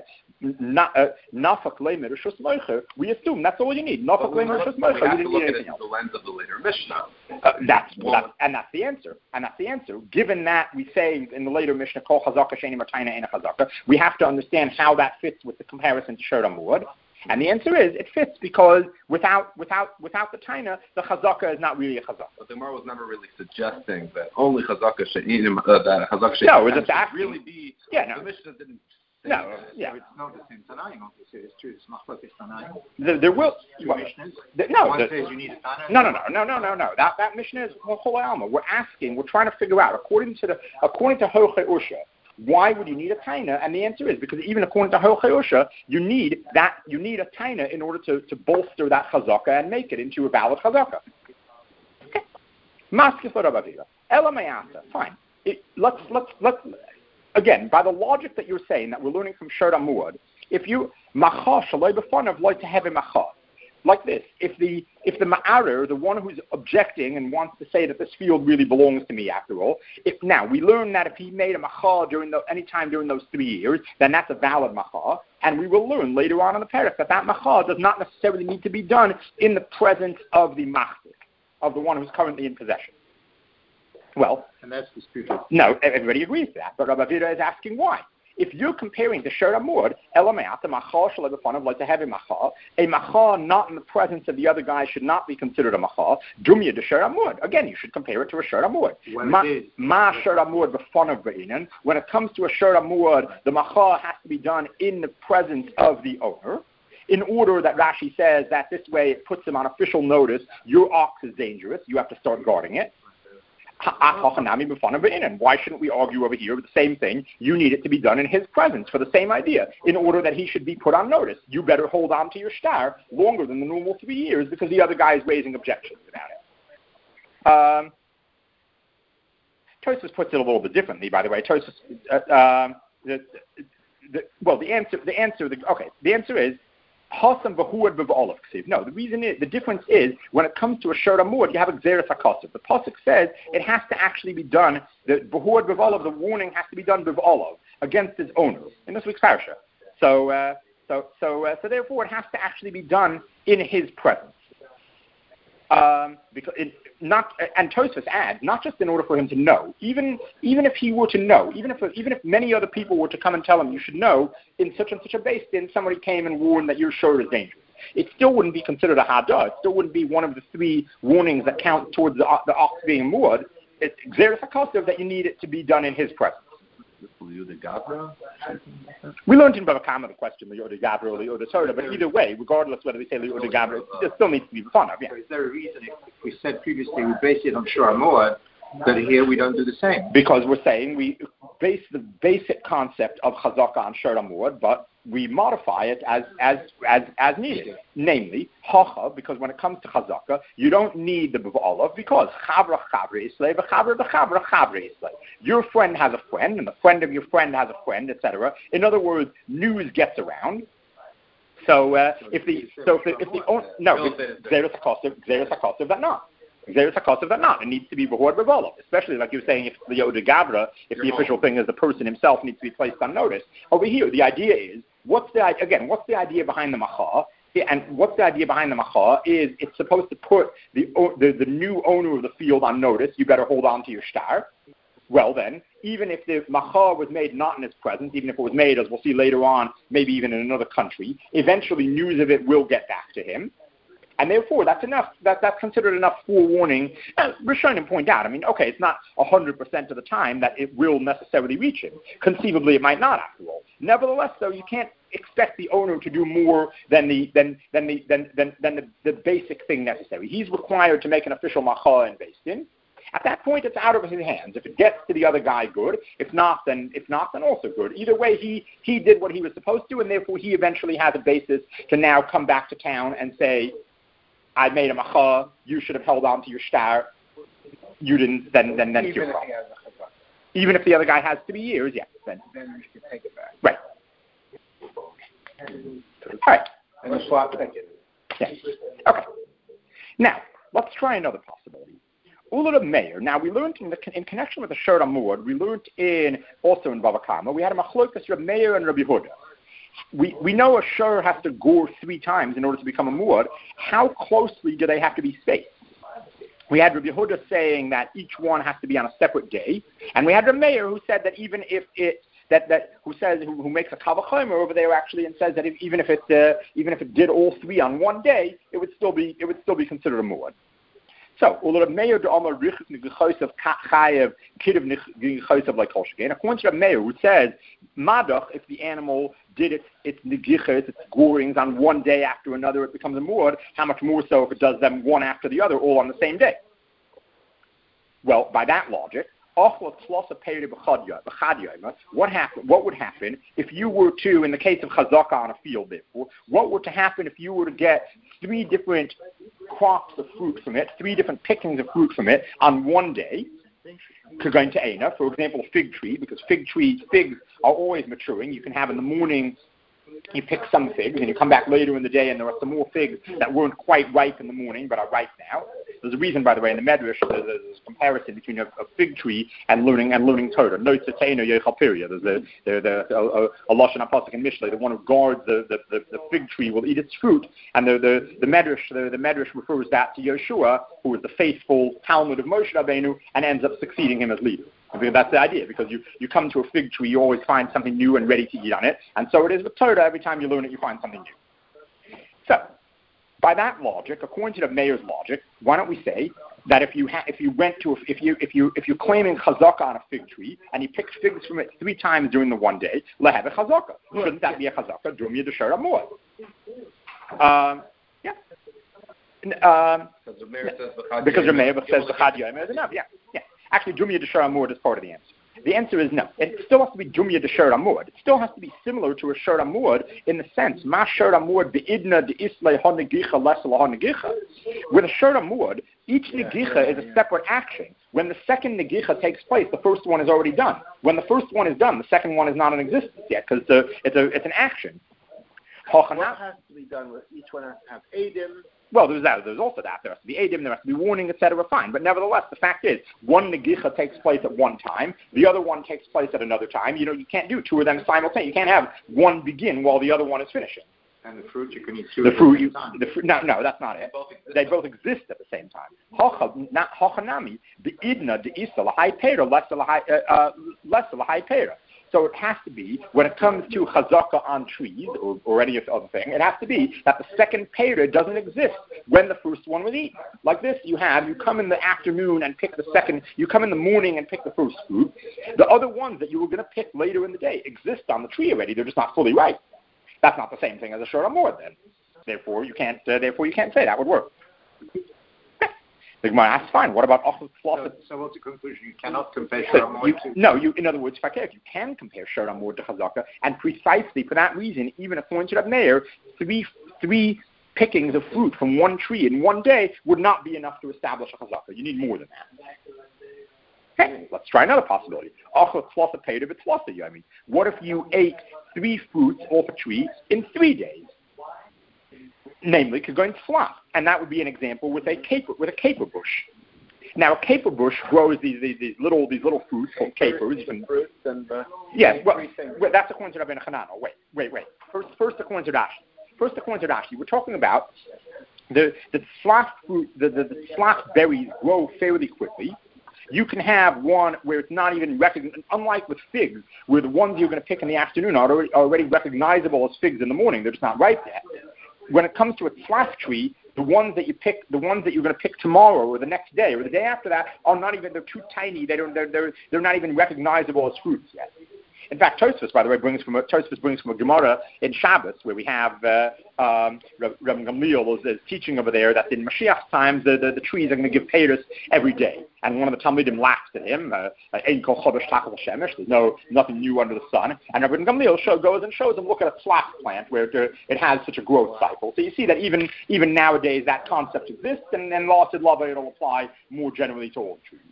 Nafak Leimer Rishus Moicher, we assume that's all you need. Nafak Leimer Rishus Moicher. We have to look at it through the lens of the later Mishnah. Uh, that's, well, that's and that's the answer. And that's the answer. Given that we say in the later Mishnah, Kol Chazaka Sheni Martaina Ena Chazaka, we have to understand how that fits with the comparison to Shor Amud. And the answer is, it fits because without without without the taina, the chazaka is not really a chazaka. But the Gemara was never really suggesting that only chazaka she'inim, uh, that chazaka she'inim no, it's just really be. Yeah, no. The Mishnah didn't. No, that. yeah. So it's not the same Tanaim, obviously. It's true. It's machlokes Tanaim. There, there will. Two Well, Mishnahs. the, no, One the, says you need a Tanaim. no, no, no, no, no, no, no. That that Mishnah is Chol Alma. We're asking. We're trying to figure out according to the according to Hoche Usha. Why would you need a taina? And the answer is because even according to Hoche Usha, you need that you need a taina in order to, to bolster that chazaka and make it into a valid chazaka. Okay. Maskif Rabbi Avira. Ela Mayasa. Fine. It, let's let's let's again by the logic that you're saying that we're learning from Shor Amud. If you macha shaloi b'fanav like to have a macha. Like this, if the if the ma'arer, the one who's objecting and wants to say that this field really belongs to me after all, if now we learn that if he made a macha during the, any time during those three years, then that's a valid macha, and we will learn later on in the parak that that macha does not necessarily need to be done in the presence of the machzik, of the one who's currently in possession. Well, and that's disputed. No, everybody agrees to that, but Rabbi Avira is asking why. If you're comparing the Shor Amud, Elameat, the Macha Shalabafanav, like the heavy Macha, a Macha not in the presence of the other guy should not be considered a Macha. Dumya de Shor Amud. Again, you should compare it to a Shor Amud. Ma, ma Shor Amud b'fanav b'inen. When it comes to a Shor Amud, the Macha has to be done in the presence of the owner. In order that Rashi says that this way it puts him on official notice, your ox is dangerous, you have to start guarding it. Why shouldn't we argue over here with the same thing? You need it to be done in his presence for the same idea, in order that he should be put on notice. You better hold on to your star longer than the normal three years because the other guy is raising objections about it. Um, Tosfos puts it a little bit differently, by the way. Tosfos, uh, um, the, the, well, the answer, the answer, the, okay, the answer is Hasam v'huad b'v'olav ksiv. No, the reason is, the difference is, when it comes to a Shor Amud, you have a Gzeres HaKosov. The Pasuk says it has to actually be done, the v'huad b'v'olav, the warning has to be done b'v'olav, against his owner, in this week's parasha. So, uh, so, so, uh, so therefore it has to actually be done in his presence. Um, because it, not, and Tosfos adds, not just in order for him to know, even even if he were to know, even if even if many other people were to come and tell him, you should know, in such and such a base, then somebody came and warned that your shor is dangerous. It still wouldn't be considered a hadah. It still wouldn't be one of the three warnings that count towards the, the ox being muad. It's Gzeres HaKosov that you need it to be done in his presence. We learned in Bava Kama the question, Liyuda Gabra or Liyuda Torah, but either way, regardless whether we say Liyuda Gabra, it still needs to be fun of. Yeah. Is there a reason, if we said previously we base it on Shor Amud, that here we don't do the same? Because we're saying we base the basic concept of Chazaka on Shor Amud, but we modify it as as as as needed. Namely, Hacha, because when it comes to Chazaka, you don't need the B'Olav, because Chavra Chavra Islay, Chavra B'Chavra Chavra Islay. Your friend has a friend, and the friend of your friend has a friend, et cetera. In other words, news gets around. So uh, if the so if the, if the oh, no, Gzeres HaKosov, Gzeres HaKosov that not. Gzeres HaKosov that not. It needs to be B'Hod B'Olav, especially like you were saying, if the Yoda Gabra, if the official thing is the person himself needs to be placed on notice. Over here, the idea is, what's the again? What's the idea behind the macha? And what's the idea behind the macha is it's supposed to put the, the the new owner of the field on notice. You better hold on to your star. Well then, even if the macha was made not in his presence, even if it was made, as we'll see later on, maybe even in another country, eventually news of it will get back to him. And therefore, that's enough. That, that's considered enough forewarning. Uh, Rishonim point out, I mean, okay, it's not one hundred percent of the time that it will necessarily reach him. Conceivably, it might not, after all. Nevertheless, though, you can't expect the owner to do more than the than than the than than, than the, the basic thing necessary. He's required to make an official macha and based in. At that point, it's out of his hands. If it gets to the other guy, good. If not, then if not, then also good. Either way, he he did what he was supposed to, and therefore he eventually has a basis to now come back to town and say, I made a macha, you should have held on to your star. You didn't, then then then it's your problem. Even if the other guy has three years, yeah. Then, then we should take it back. Right. All right. And the swap ticket. Yeah. Okay. Now, let's try another possibility. Ula Reb Meir. Now, we learned in, the, in connection with the Shor Amud, we learned in also in Bava Kama, we had a machlokas Reb Meir and Rabbi Yehuda. We, we know a Shor has to gore three times in order to become a Muad. How closely do they have to be spaced? We had Rabbi Yehuda saying that each one has to be on a separate day, and we had Reb Meir who said that even if it that that who says who, who makes a kal v'chomer over there actually and says that if, even if it uh, even if it did all three on one day, it would still be it would still be considered a Muad. So, according to Meir, who says, Madach, if the animal did its its negichas, its gorings on one day after another, it becomes a muad, how much more so if it does them one after the other, all on the same day? Well, by that logic, what happen, what would happen if you were to, in the case of chazaka on a field, therefore, what were to happen if you were to get three different crops of fruit from it, three different pickings of fruit from it on one day, going to Eina, for example, a fig tree, because fig trees, figs are always maturing. You can have in the morning, you pick some figs, and you come back later in the day, and there are some more figs that weren't quite ripe in the morning, but are ripe now. There's a reason, by the way, in the Medrash, there's, there's a comparison between a, a fig tree and learning and learning Torah. No tzitena yechal pirya. There's a, there, there, a, a, a lashon apasuk in Mishlei. The one who guards the, the, the, the fig tree will eat its fruit. And the the the Medrash the, the Medrash refers that to Yeshua, who is the faithful Talmud of Moshe Rabbeinu, and ends up succeeding him as leader. I think that's the idea, because you, you come to a fig tree, you always find something new and ready to eat on it. And so it is with Torah. Every time you learn it, you find something new. So, by that logic, according to the Meir's logic, why don't we say that if you ha- if you went to a, if you if you if you're claiming chazaka on a fig tree and you picked figs from it three times during the one day, lehev a chazaka. Shouldn't that be a chazaka? Drumya d'shar amor. Um, yeah. Um, because the Meir says the chad yom is enough. Yeah, yeah. Actually, Jumya d'Shar Amud is part of the answer. The answer is no. It still has to be Jumya d'Shar Amud. It still has to be similar to a Shar Amud in the sense, Ma Shar Amud be'idna de'islay ha-negicha lesel ha-negicha. With a Shar Amud, each negicha is a separate action. When the second negicha takes place, the first one is already done. When the first one is done, the second one is not in existence yet, because it's, a, it's an action. What has to be done with each one has to have Eidim? Well, there's that. There's also that. There has to be Eidim, there has to be warning, et cetera. Fine. But nevertheless, the fact is, one negicha takes place at one time, the other one takes place at another time. You know, you can't do two of them simultaneously. You can't have one begin while the other one is finishing. And the fruit, you can eat two the at fruit, the you, same time. The fruit, no, no, that's not it. They both exist at the same time. Hochanami, the idna, the isa, lahai pera, less lahai pera. So it has to be, when it comes to chazaka on trees, or, or any other thing, it has to be that the second pera doesn't exist when the first one was eaten. Like this, you have, you come in the afternoon and pick the second, you come in the morning and pick the first fruit. The other ones that you were going to pick later in the day exist on the tree already, they're just not fully ripe. That's not the same thing as a Shor Amor then. Therefore, you can't, uh, therefore you can't say that would work. The Gemara asks, fine, what about Ochel so, so what's the conclusion? You cannot compare Shor Amor to... No, you, in other words, if you can compare Shor Amor to Chazaka, and precisely for that reason, even according to Reb Meir, three, three pickings of fruit from one tree in one day would not be enough to establish a Chazaka. You need more than that. Okay, let's try another possibility. Ochel tzlosa peda b'tzlosa. I mean, what if you ate three fruits off a tree in three days? Namely, going to flop, and that would be an example with a caper with a caper bush. Now, a caper bush grows these these, these little these little fruits called capers. And fruits and uh, yes, well, well, that's according to Rabbeinu Hananel. Wait, wait, wait. First, first according to Rashi. First according to Rashi, we're talking about the the slash fruit, the the, the slash berries grow fairly quickly. You can have one where it's not even recognized, unlike with figs, where the ones you're going to pick in the afternoon are already, already recognizable as figs in the morning. They're just not ripe yet. When it comes to a slash tree, the ones that you pick, the ones that you're going to pick tomorrow or the next day or the day after that are not even, they're too tiny. They don't, they're, they're, they're not even recognizable as fruits yet. In fact, Tosfos, by the way, brings from a, Tosfos brings from a Gemara in Shabbos, where we have uh, um, Rabbi Gamliel is, is teaching over there that in Mashiach's times the, the, the trees are going to give peiros every day. And one of the Talmidim laughs at him. Uh, Ein kol chodesh tachal shemesh. There's no nothing new under the sun. And Rabbi Gamliel show, goes and shows him, look at a slack plant where it, it has such a growth cycle. So you see that even even nowadays that concept exists, and then Law said Lava it'll apply more generally to all trees.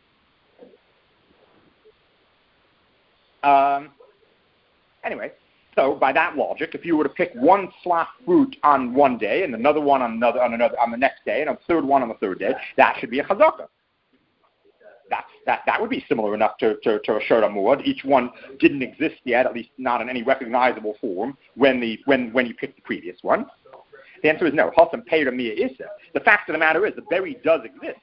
Um, anyway, So by that logic, if you were to pick one slop fruit on one day and another one on another on another on the next day and a third one on the third day, that should be a chazaka. That's, that that would be similar enough to to, to a shor hamuad. Each one didn't exist yet, at least not in any recognizable form when the when when you picked the previous one. The answer is no. Hasam peira mia isa. The fact of the matter is the berry does exist.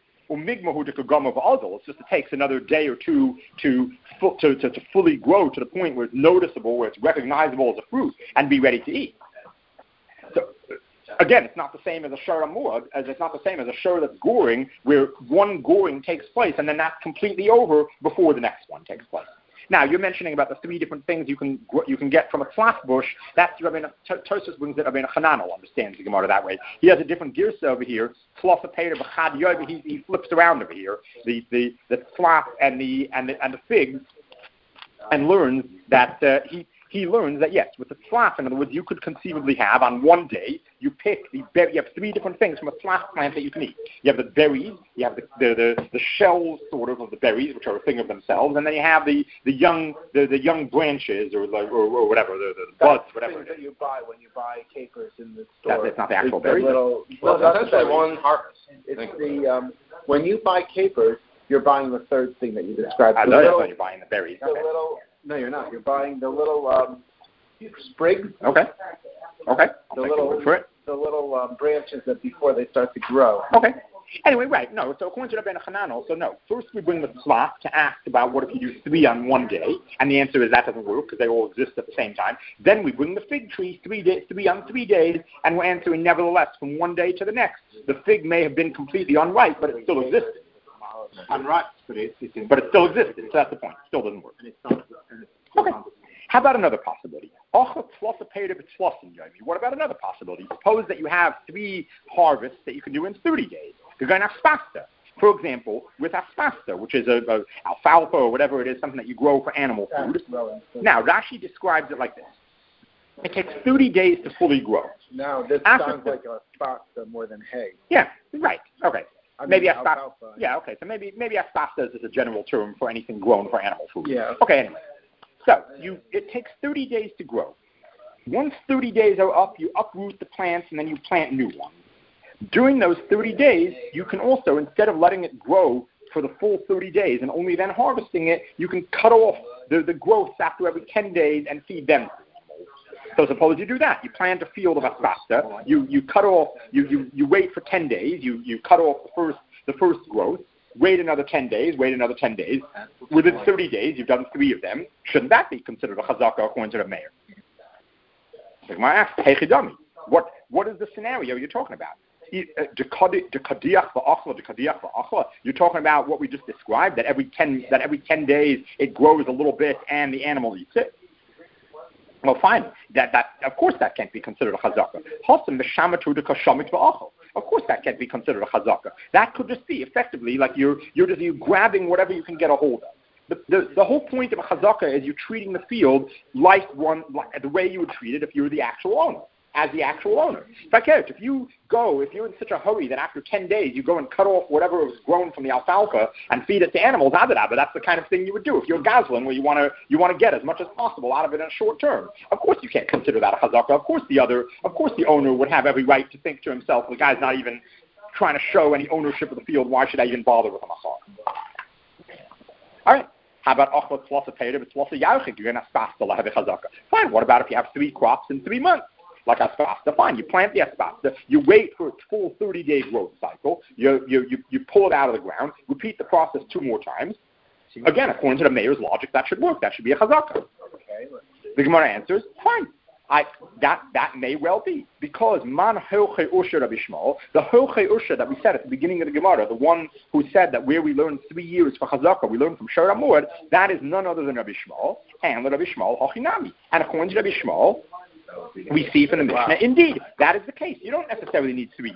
It's just it takes another day or two to, to, to, to fully grow to the point where it's noticeable, where it's recognizable as a fruit, and be ready to eat. So, again, it's not the same as a shor hamuad, as it's not the same as a shor that's goring, where one goring takes place, and then that's completely over before the next one takes place. Now, you're mentioning about the three different things you can you can get from a tzlach bush. That's Rabbeinu Tosfos brings it. Rabbeinu Hananel understands the Gemara that way. He has a different girsa over here. Tzlach peter b'chad yob. He he flips around over here. The the the tzlach and the and the and the fig, and learns that uh, he. He learns that, yes, with the tzlach, in other words, you could conceivably have, on one day, you pick the berry, you have three different things from a tzlach plant that you can eat. You have the berries, you have the the, the, the shells, sort of, of the berries, which are a thing of themselves, and then you have the, the young the, the young branches, or, or, or whatever, the, the buds, whatever. That's the thing that you buy when you buy capers in the store. That's, it's not the actual it's berries. The little, well, that's essentially one harvest. It's the, um, when you buy capers, you're buying the third thing that you described. I the know little, that's you're buying the berries. The Okay. little, no, you're not. You're buying the little um, sprigs. Okay. Okay. I'll The take little, your word for it. the little um, branches that before they start to grow. Okay. Anyway, right, no, so according to Rabbeinu Hananel, so no, first we bring the tzlach to ask about what if you do three on one day, and the answer is that doesn't work because they all exist at the same time. Then we bring the fig tree three, day, three on three days, and we're answering nevertheless from one day to the next. The fig may have been completely unripe, but it still existed. Unripe, but it, it's in, But it still existed, so that's the point. It still doesn't work. and it's not. And it's Okay. How about another possibility? What about another possibility? Suppose that you have three harvests that you can do in thirty days. You're going to aspasta. For example, with aspasta, which is a, a alfalfa or whatever it is, something that you grow for animal food. Now, Rashi describes it like this. It takes thirty days to fully grow. Now, this After sounds like a aspasta more than hay. Yeah, right. Okay. I mean, maybe aspasta. alfalfa. Yeah, okay. So maybe maybe aspasta is a general term for anything grown for animal food. Yeah. Okay, anyway. So you, it takes thirty days to grow. Once thirty days are up, you uproot the plants and then you plant new ones. During those thirty days, you can also, instead of letting it grow for the full thirty days and only then harvesting it, you can cut off the, the growths after every ten days and feed them. So suppose you do that. You plant a field of aspasta. You, you cut off, you, you, you wait for ten days. You, you cut off the first, the first growth. Wait another ten days, wait another ten days. Within thirty days, you've done three of them. Shouldn't that be considered a chazaka according to the mayor? What, what is the scenario you're talking about? You're talking about what we just described, that every ten, that every ten days it grows a little bit and the animal eats it. Well, fine. That, that, of course that can't be considered a chazaka. Of course that can't be considered a chazaka. That could just be effectively like you're, you're just you're grabbing whatever you can get a hold of. The, the, the whole point of a chazaka is you're treating the field like one, like the way you would treat it if you were the actual owner, as the actual owner. If you go, if you're in such a hurry that after ten days you go and cut off whatever was grown from the alfalfa and feed it to animals, but that's the kind of thing you would do. If you're Goslin, where you want to you want to get as much as possible out of it in a short term, of course you can't consider that a chazaka. Of course the other, of course the owner would have every right to think to himself, the guy's not even trying to show any ownership of the field. Why should I even bother with a machar? All right. How about achla tzlasa peder b'tzlasa yauchik? You're going to aspasta la have a chazaka. Fine. What about if you have three crops in three months? Like aspasta, fine. You plant the aspasta. You wait for its full thirty-day growth cycle. You, you you you pull it out of the ground. Repeat the process two more times. Again, according to the mayor's logic, that should work. That should be a chazaka. Okay. The Gemara answers, fine. I, that that may well be, because man hilchei usha Rabbi Shmuel, the hilchei usha that we said at the beginning of the Gemara, the one who said that where we learned three years for chazaka, we learned from shor hamuad, that is none other than Rabbi Shmuel, and Rabbi Shmuel hochinami. And according to Rabbi Shmuel, we see from the Mishnah, indeed, that is the case. You don't necessarily need three years.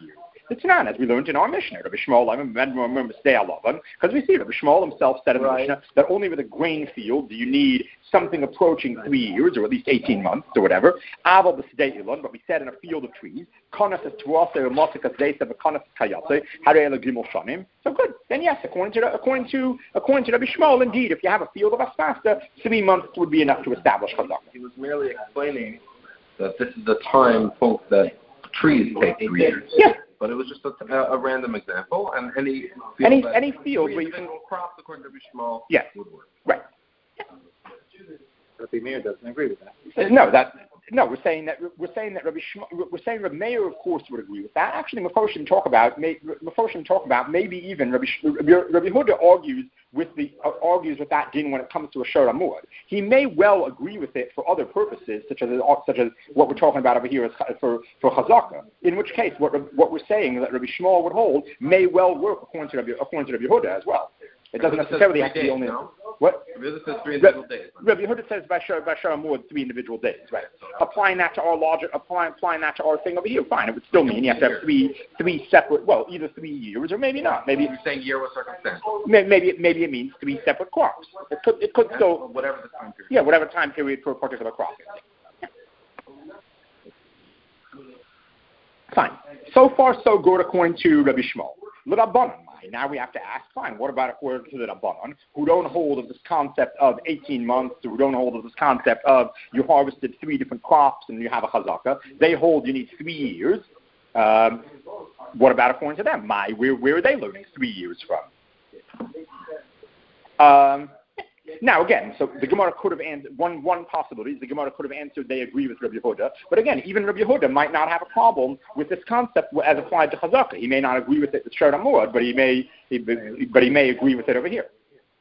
the Tanan, as we learned in our Mishnah. Rabbi Shmuel, I remember stay Alavan, because we see Rabbi Shmuel himself said in the right. Mishnah that only with a grain field do you need something approaching three years, or at least eighteen months, or whatever. Aval b'sidei ilon, but we said in a field of trees, konas es tuase or mosikas deisa v'konas kayase harei legimol shanim. So good. Then yes, according to according to according to Rabbi Shmuel, indeed, if you have a field of asfasta, three months would be enough to establish chazaka. He was merely explaining that this is the time point that trees take three years. Yes. But it was just a, a, a random example, and any field any that any field three where you can crops according to Rabbi Shmuel yes. would work. Right. Rabbi Meir doesn't agree with that. No, that no. We're saying that we're saying that Rabbi Shmuel, we're saying Rabbi Meir, of course, would agree with that. Actually, Mefoshim talk about may, Mefoshim talk about maybe even Rabbi Rabbi Huda argues with the uh, argues with that din when it comes to a Shor Amud. He may well agree with it for other purposes, such as such as what we're talking about over here is for for Chazaka. In which case, what what we're saying that Rabbi Shmuel would hold may well work according to Rabbi, according to Rabbi Huda as well. It doesn't necessarily have to be only no? what. Rabbi Huda says three individual days. Rabbi Huda says by Shor by Shor Amud three individual days, right? Applying that to our logic, applying applying that to our thing over here, fine. It would still mean you have to have three three separate, well, either three years or maybe not. Maybe you're saying year with circumstance. Maybe it, maybe it means three separate crops. It could it could yeah, still whatever the time period. Yeah, whatever time period for a particular crop is. Yeah. Fine. So far, so good according to Rabbi Shmuel. L'Rabbanan. Now we have to ask, fine, what about according to the Rabbanan, who don't hold of this concept of eighteen months, who don't hold of this concept of you harvested three different crops and you have a chazaka. They hold you need three years. Um, what about according to them? My, where, where are they learning three years from? Um, Now, again, so the Gemara could have answered, one, one possibility is the Gemara could have answered they agree with Rabbi Yehuda. But again, even Rabbi Yehuda might not have a problem with this concept as applied to Chazaka. He may not agree with it with Shor Amud, but he may, he, but he may agree with it over here.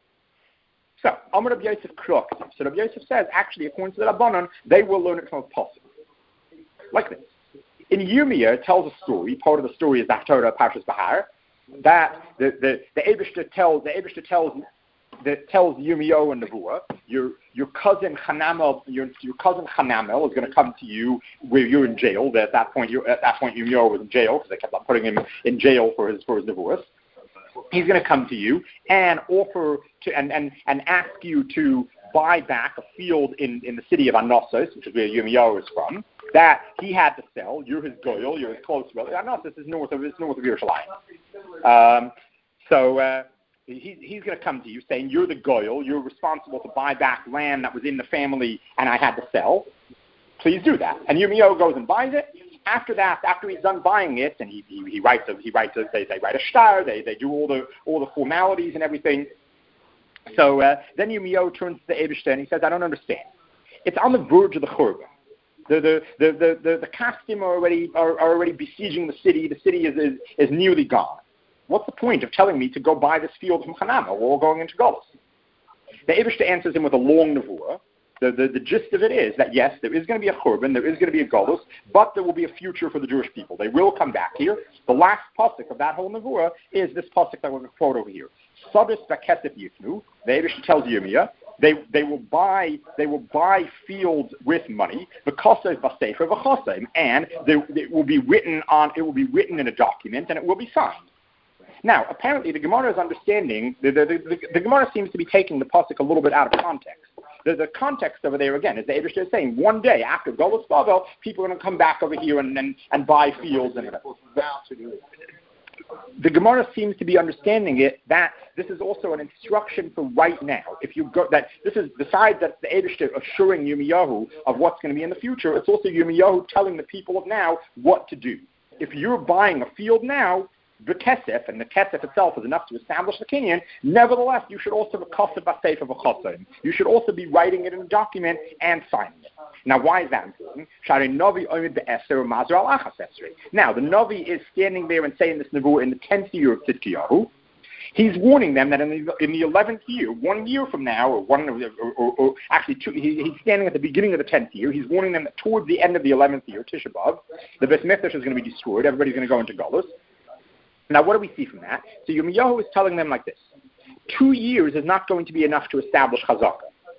So, Amar Rabbi Yosef Krok. So Rabbi Yosef says, actually, according to the Rabbanan, they will learn it from a pasuk. Like this. In Yirmiyah, it tells a story, part of the story is the Haftarah Parshas Bahar, that the, the, the Eibishter tells, the Eibishter tells, that tells Yirmiyahu and Nevuah, your your cousin Hanamel, your your cousin Hanamel is going to come to you where you're in jail. That at that point, you at that point Yirmiyahu was in jail because they kept on putting him in jail for his for his divorce. He's going to come to you and offer to and, and, and ask you to buy back a field in, in the city of Anossos, which is where Yirmiyahu is from, that he had to sell. You're his goyel, you're his close relative. Anossos is north of it's north of Yerushalayim. Um, so. Uh, He, he's going to come to you saying, you're the goyel, you're responsible to buy back land that was in the family and I had to sell. Please do that. And Yirmiyahu goes and buys it. After that, after he's done buying it, and he, he, he writes, a, he writes a, they, they write a shtar, they, they do all the all the formalities and everything. So uh, then Yirmiyahu turns to the Eibishter and he says, I don't understand. It's on the verge of the Churban. The the the the the, the Kasdim are already are, are already besieging the city. The city is, is is nearly gone. What's the point of telling me to go buy this field from Hanama? We're all going into Golus. The Eibishter answers him with a long nevuah. The, the, the gist of it is that, yes, there is going to be a Churban, there is going to be a Golus, but there will be a future for the Jewish people. They will come back here. The last pasuk of that whole nevuah is this pasuk that we're going to quote over here. Sadis v'kesef yifnu. The Eibishter tells Yirmiyah, they they will buy they will buy fields with money, v'kosef v'sefer v'chosem, and they, it will be written on it will be written in a document and it will be signed. Now, apparently, the Gemara is understanding, the, the, the, the Gemara seems to be taking the pasuk a little bit out of context. The, the context over there, again, is the Eibishter is saying, one day after Golus Bavel, people are going to come back over here and, and, and buy fields. And the Gemara seems to be understanding it, that this is also an instruction for right now. If you go, that this is, besides that the Eibishter assuring Yirmiyahu of what's going to be in the future, it's also Yirmiyahu telling the people of now what to do. If you're buying a field now, the kesef, and the kesef itself is enough to establish the kinyan, nevertheless, you should also be kosef b'sefer v'chosim. You should also be writing it in a document and signing it. Now, why is that important? Shari Navi omed be'eser mazra al achas esrei. Now, the Navi is standing there and saying this nevuah in the tenth year of Tzidkiyahu. He's warning them that in the in the eleventh year, one year from now, or one or, or, or actually two, he, he's standing at the beginning of the tenth year. He's warning them that towards the end of the eleventh year, Tisha B'av, the Beit Mikdash is going to be destroyed. Everybody's going to go into Golus. Now, what do we see from that? So Yirmiyahu is telling them like this. Two years is not going to be enough to establish Chazaka.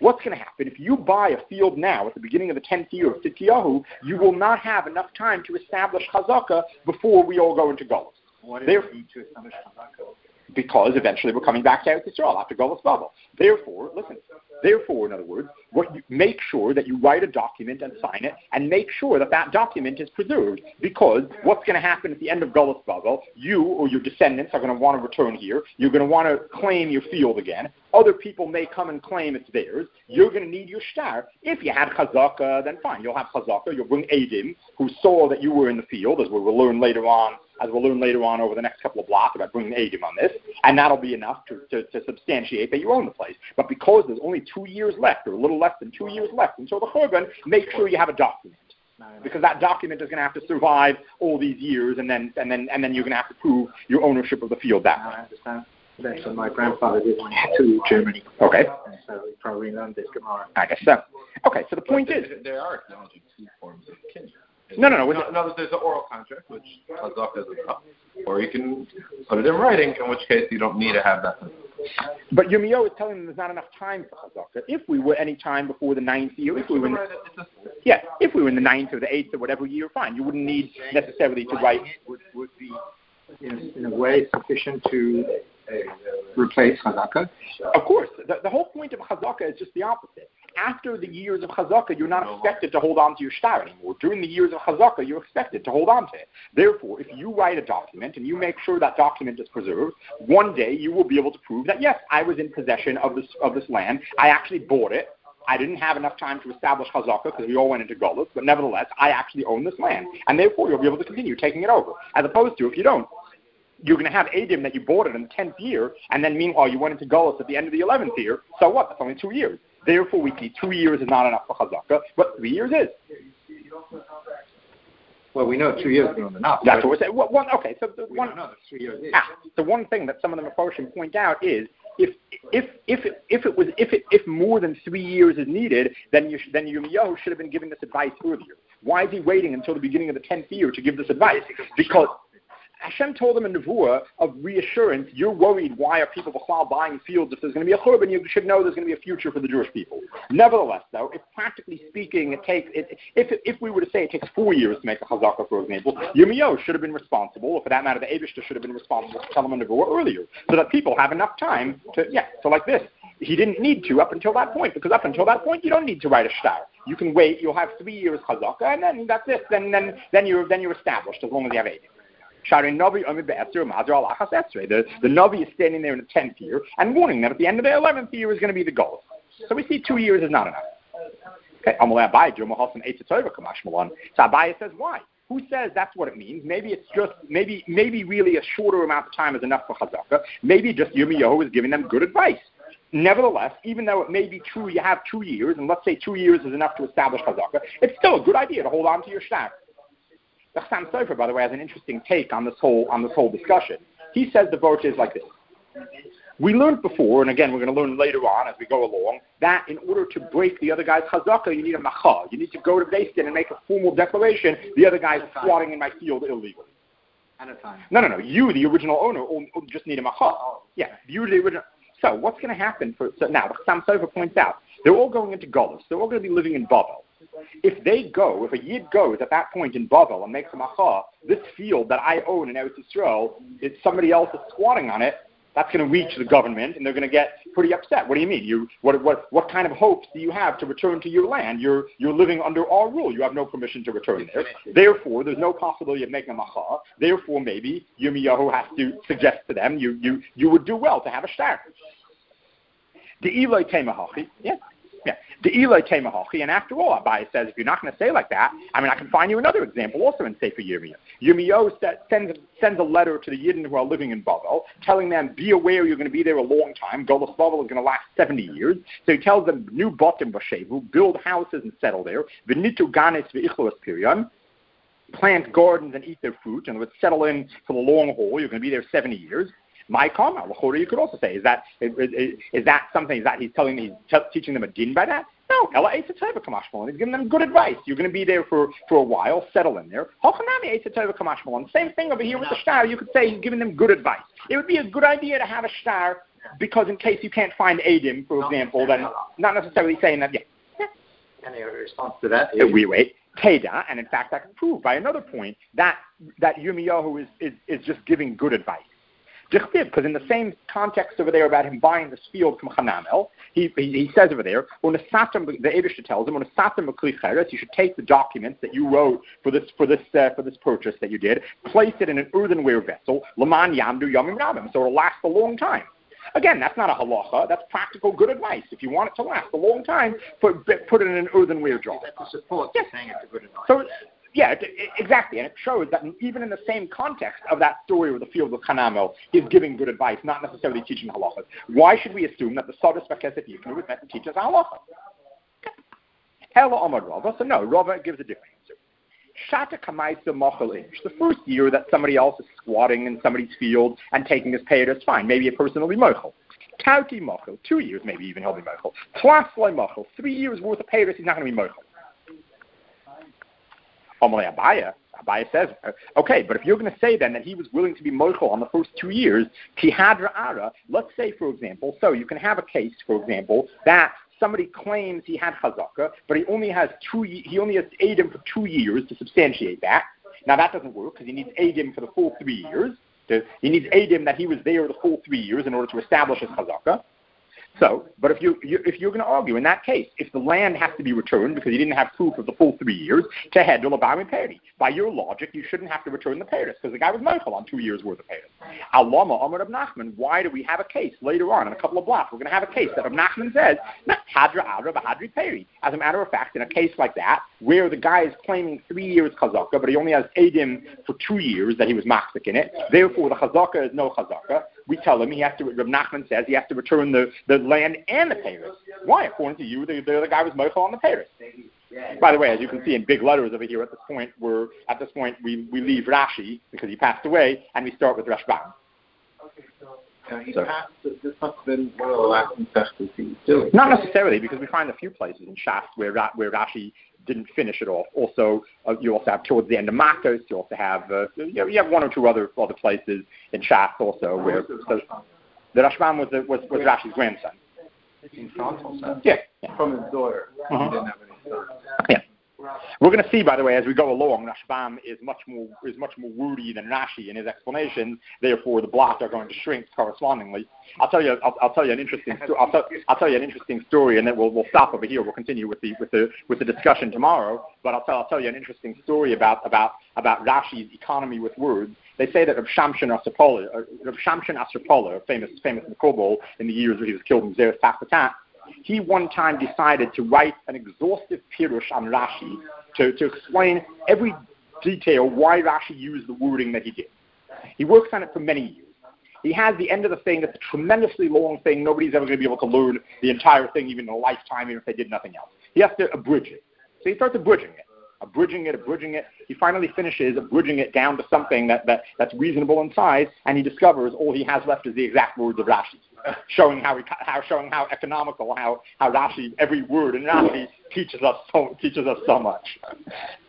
what's going to happen? If you buy a field now at the beginning of the tenth year of Tityahu, you will not have enough time to establish Chazakah before we all go into Golus. What does it mean to establish Chazakah? Because eventually we're coming back to Eretz Yisrael after Golus Babel. Therefore, listen, therefore, in other words, what you, make sure that you write a document and sign it, and make sure that that document is preserved, because what's going to happen at the end of Golus Babel, you or your descendants are going to want to return here, you're going to want to claim your field again, other people may come and claim it's theirs, you're going to need your shtar. If you had Chazakah, then fine, you'll have Chazakah, you'll bring Eidim, who saw that you were in the field, as we will learn later on, as we'll learn later on over the next couple of blocks about bringing Eidim on this, and that'll be enough to, to, to substantiate that you own the place. But because there's only two years left, or a little less than two years left until the Churban, make sure you have a document. Because that document is going to have to survive all these years, and then and then and then you're going to have to prove your ownership of the field that way. I understand. That's what my grandfather did when he had to Germany. Okay. And so he probably learned this Gemara. I guess so. Okay, so the point but is... There are acknowledging two forms of kinship. No, no, no. No, no, there's an oral contract, which Chazakah is enough. Or you can put it in writing, in which case you don't need to have that. But Yirmiyahu is telling them there's not enough time for Chazakah. If we were any time before the ninth year, if we were in the, yeah, if we were in the ninth or the eighth or whatever year, fine. You wouldn't need necessarily to write. Would, would be, in, in a way, sufficient to uh, replace Chazakah? Of course. The, the whole point of Chazakah is just the opposite. After the years of Chazakah, you're not expected to hold on to your shtar anymore. During the years of Chazakah, you're expected to hold on to it. Therefore, if you write a document and you make sure that document is preserved, one day you will be able to prove that, yes, I was in possession of this of this land. I actually bought it. I didn't have enough time to establish Chazakah because we all went into Golus, but nevertheless, I actually own this land. And therefore, you'll be able to continue taking it over. As opposed to, if you don't, you're going to have Eidim that you bought it in the tenth year, and then meanwhile you went into Golus at the end of the eleventh year. So what? That's only two years. Therefore, we see two years is not enough for Chazakah, but three years is. Well, we know two years is not enough. That's what we're saying. Well, one, okay, so the we one, don't know that three years is. Ah, the one thing that some of the Mefarshim point out is if if if it, if it was if it if more than three years is needed, then you sh- then Yirmiyahu should have been giving this advice earlier. Why is he waiting until the beginning of the tenth year to give this advice? Because Hashem told him a nevuah of reassurance. You're worried. Why are people b'chlal buying fields? If there's going to be a churban, you should know there's going to be a future for the Jewish people. Nevertheless, though, if practically speaking, it takes it, if if we were to say it takes four years to make a chazakah, for example, Yirmiyahu should have been responsible, or for that matter, the Eibishter should have been responsible to tell him a nevuah earlier, so that people have enough time to yeah. So like this, he didn't need to up until that point, because up until that point, you don't need to write a shtar. You can wait. You'll have three years chazakah, and then that's it. Then then then you're then you're established as long as you have eight. The, the Navi is standing there in the tenth year and warning that at the end of the eleventh year is going to be the goal. So we see two years is not enough. Okay, so Abaye says, why? Who says that's what it means? Maybe it's just, maybe maybe really a shorter amount of time is enough for Chazakah. Maybe just Yirmiyahu is giving them good advice. Nevertheless, even though it may be true you have two years, and let's say two years is enough to establish Chazakah, it's still a good idea to hold on to your shtar. The Chassam Sofer, by the way, has an interesting take on this whole on this whole discussion. He says the vote is like this. We learned before, and again, we're going to learn later on as we go along, that in order to break the other guy's chazakah, you need a macha. You need to go to Beis Din and make a formal declaration the other guy's squatting in my field illegally. At a time. No, no, no. You, the original owner, just need a macha. Yeah, you, the original. So what's going to happen? For so now, the Chassam Sofer points out, they're all going into Golus. They're all going to be living in Bavel. If they go, if a Yid goes at that point in Bavel and makes a macha, this field that I own in Eretz Yisrael, if somebody else is squatting on it, that's going to reach the government, and they're going to get pretty upset. What do you mean? You what what what kind of hopes do you have to return to your land? You're you're living under our rule. You have no permission to return there. Therefore, there's no possibility of making a macha. Therefore, maybe Yirmiyahu has to suggest to them you you you would do well to have a shtar. The Eloi Temahachi, yeah. Yeah, the Eloi Temahachi, and after all, Abaye says, if you're not going to say like that, I mean, I can find you another example also in Sefer Yirmiyah. Yirmiyahu sends, sends a letter to the Yidden who are living in Bavel, telling them, be aware you're going to be there a long time. Golus Bavel is going to last seventy years. So he tells them, new botim b'shevu, build houses and settle there. V'nitu ganes v'ichlos pirion, plant gardens and eat their fruit, and would settle in for the long haul. You're going to be there seventy years. My comment, you could also say, is that is, is, is that something, is that he's telling me, he's t- teaching them a din by that? No, Ella Eisa Tova Kamashmalon. He's giving them good advice. You're going to be there for, for a while, settle in there. Hochanami Eisa Tova Kamashmalon. Same thing over here with the shtar. You could say he's giving them good advice. It would be a good idea to have a shtar because in case you can't find Adim, for not example, then not necessarily saying that, yeah. Any response to that is? We wait. Teda, and in fact I can prove by another point that, that Yirmiyahu is, is, is just giving good advice. Because in the same context over there about him buying this field from Hanamel, he, he, he says over there, when the Eibishter tells him, when you should take the documents that you wrote for this for this uh, for this purchase that you did, place it in an earthenware vessel, Laman Yamdu Yamim Rabim, so it'll last a long time. Again, that's not a halacha. That's practical good advice. If you want it to last a long time, put put it in an earthenware jar. That's to support yes. saying it's a good advice. So, yeah, it, it, exactly. And it shows that even in the same context of that story with the field of Hanamel, he's giving good advice, not necessarily teaching halachas. Why should we assume that the Sadus Vakesef Yifnu is meant to teach us halacha? Ella Amar Rava. So no, Rava gives a different answer. Shata Kamaisa Machal Ish. The first year that somebody else is squatting in somebody's field and taking his pay, that's fine. Maybe a person will be Mochel. Tauti Mochel. Two years, maybe even he'll be Mochel. Tlasloi Mochel. Three years worth of pay, he's not going to be Mochel. Amalei Abaya, Abaya says, okay, but if you're going to say then that he was willing to be mochel on the first two years, tihadra ara, let's say, for example, so you can have a case, for example, that somebody claims he had chazaka, but he only has two, he only has Adim for two years to substantiate that. Now that doesn't work because he needs Adim for the full three years. To, he needs Adim that he was there the full three years in order to establish his chazaka. So, but if you, you if you're going to argue in that case, if the land has to be returned because you didn't have proof of the full three years, to hedul abami peri. By your logic, you shouldn't have to return the payers because the guy was mochel on two years worth of payers. Alama Amar Rab Nachman. Why do we have a case later on in a couple of blocks? We're going to have a case that Rab Nachman says hadra adra b'hadri peri. As a matter of fact, in a case like that, where the guy is claiming three years chazaka, but he only has Adim for two years that he was machzik in it, therefore the chazaka is no chazaka. We tell him he has to. Rab Nachman says he has to return the, the land and the payers. Why? According to you, the, the, the guy was mochel on the payers. By the way, as you can see in big letters over here at this point, we're at this point we, we leave Rashi because he passed away, and we start with Rashbam. Okay, so uh, he so, passed. This must have been one of the last inspections he was doing. Not necessarily, because we find a few places in Shas where where Rashi didn't finish it off. Also, uh, you also have towards the end of Makos. You also have uh, you, know, you have one or two other other places in Shas also where so, the Rashbam was the, was, was Rashi's grandson. In frontal sense. Yeah, yeah. From his daughter. Uh-huh. He didn't have any sons. Yeah. We're going to see, by the way, as we go along, Rashbam is much more is much more wordy than Rashi in his explanations. Therefore, the blocks are going to shrink correspondingly. I'll tell you. I'll, I'll tell you an interesting. Sto- I'll, tell, I'll tell you an interesting story, and then we'll we'll stop over here. We'll continue with the with the with the discussion tomorrow. But I'll tell I'll tell you an interesting story about about about Rashi's economy with words. They say that Rav Shamshin Asrapola, uh, Rav Shamshin Asrapola, famous famous Makobol in the years where he was killed in Zeres Tachatat, he one time decided to write an exhaustive pirush on Rashi to, to explain every detail why Rashi used the wording that he did. He works on it for many years. He has the end of the thing that's a tremendously long thing. Nobody's ever going to be able to learn the entire thing, even in a lifetime, even if they did nothing else. He has to abridge it. So he starts abridging it. abridging it, abridging it. He finally finishes abridging it down to something that, that, that's reasonable in size, and he discovers all he has left is the exact words of Rashi, showing how he, how showing how economical, how, how Rashi, every word in Rashi teaches us so teaches us so much.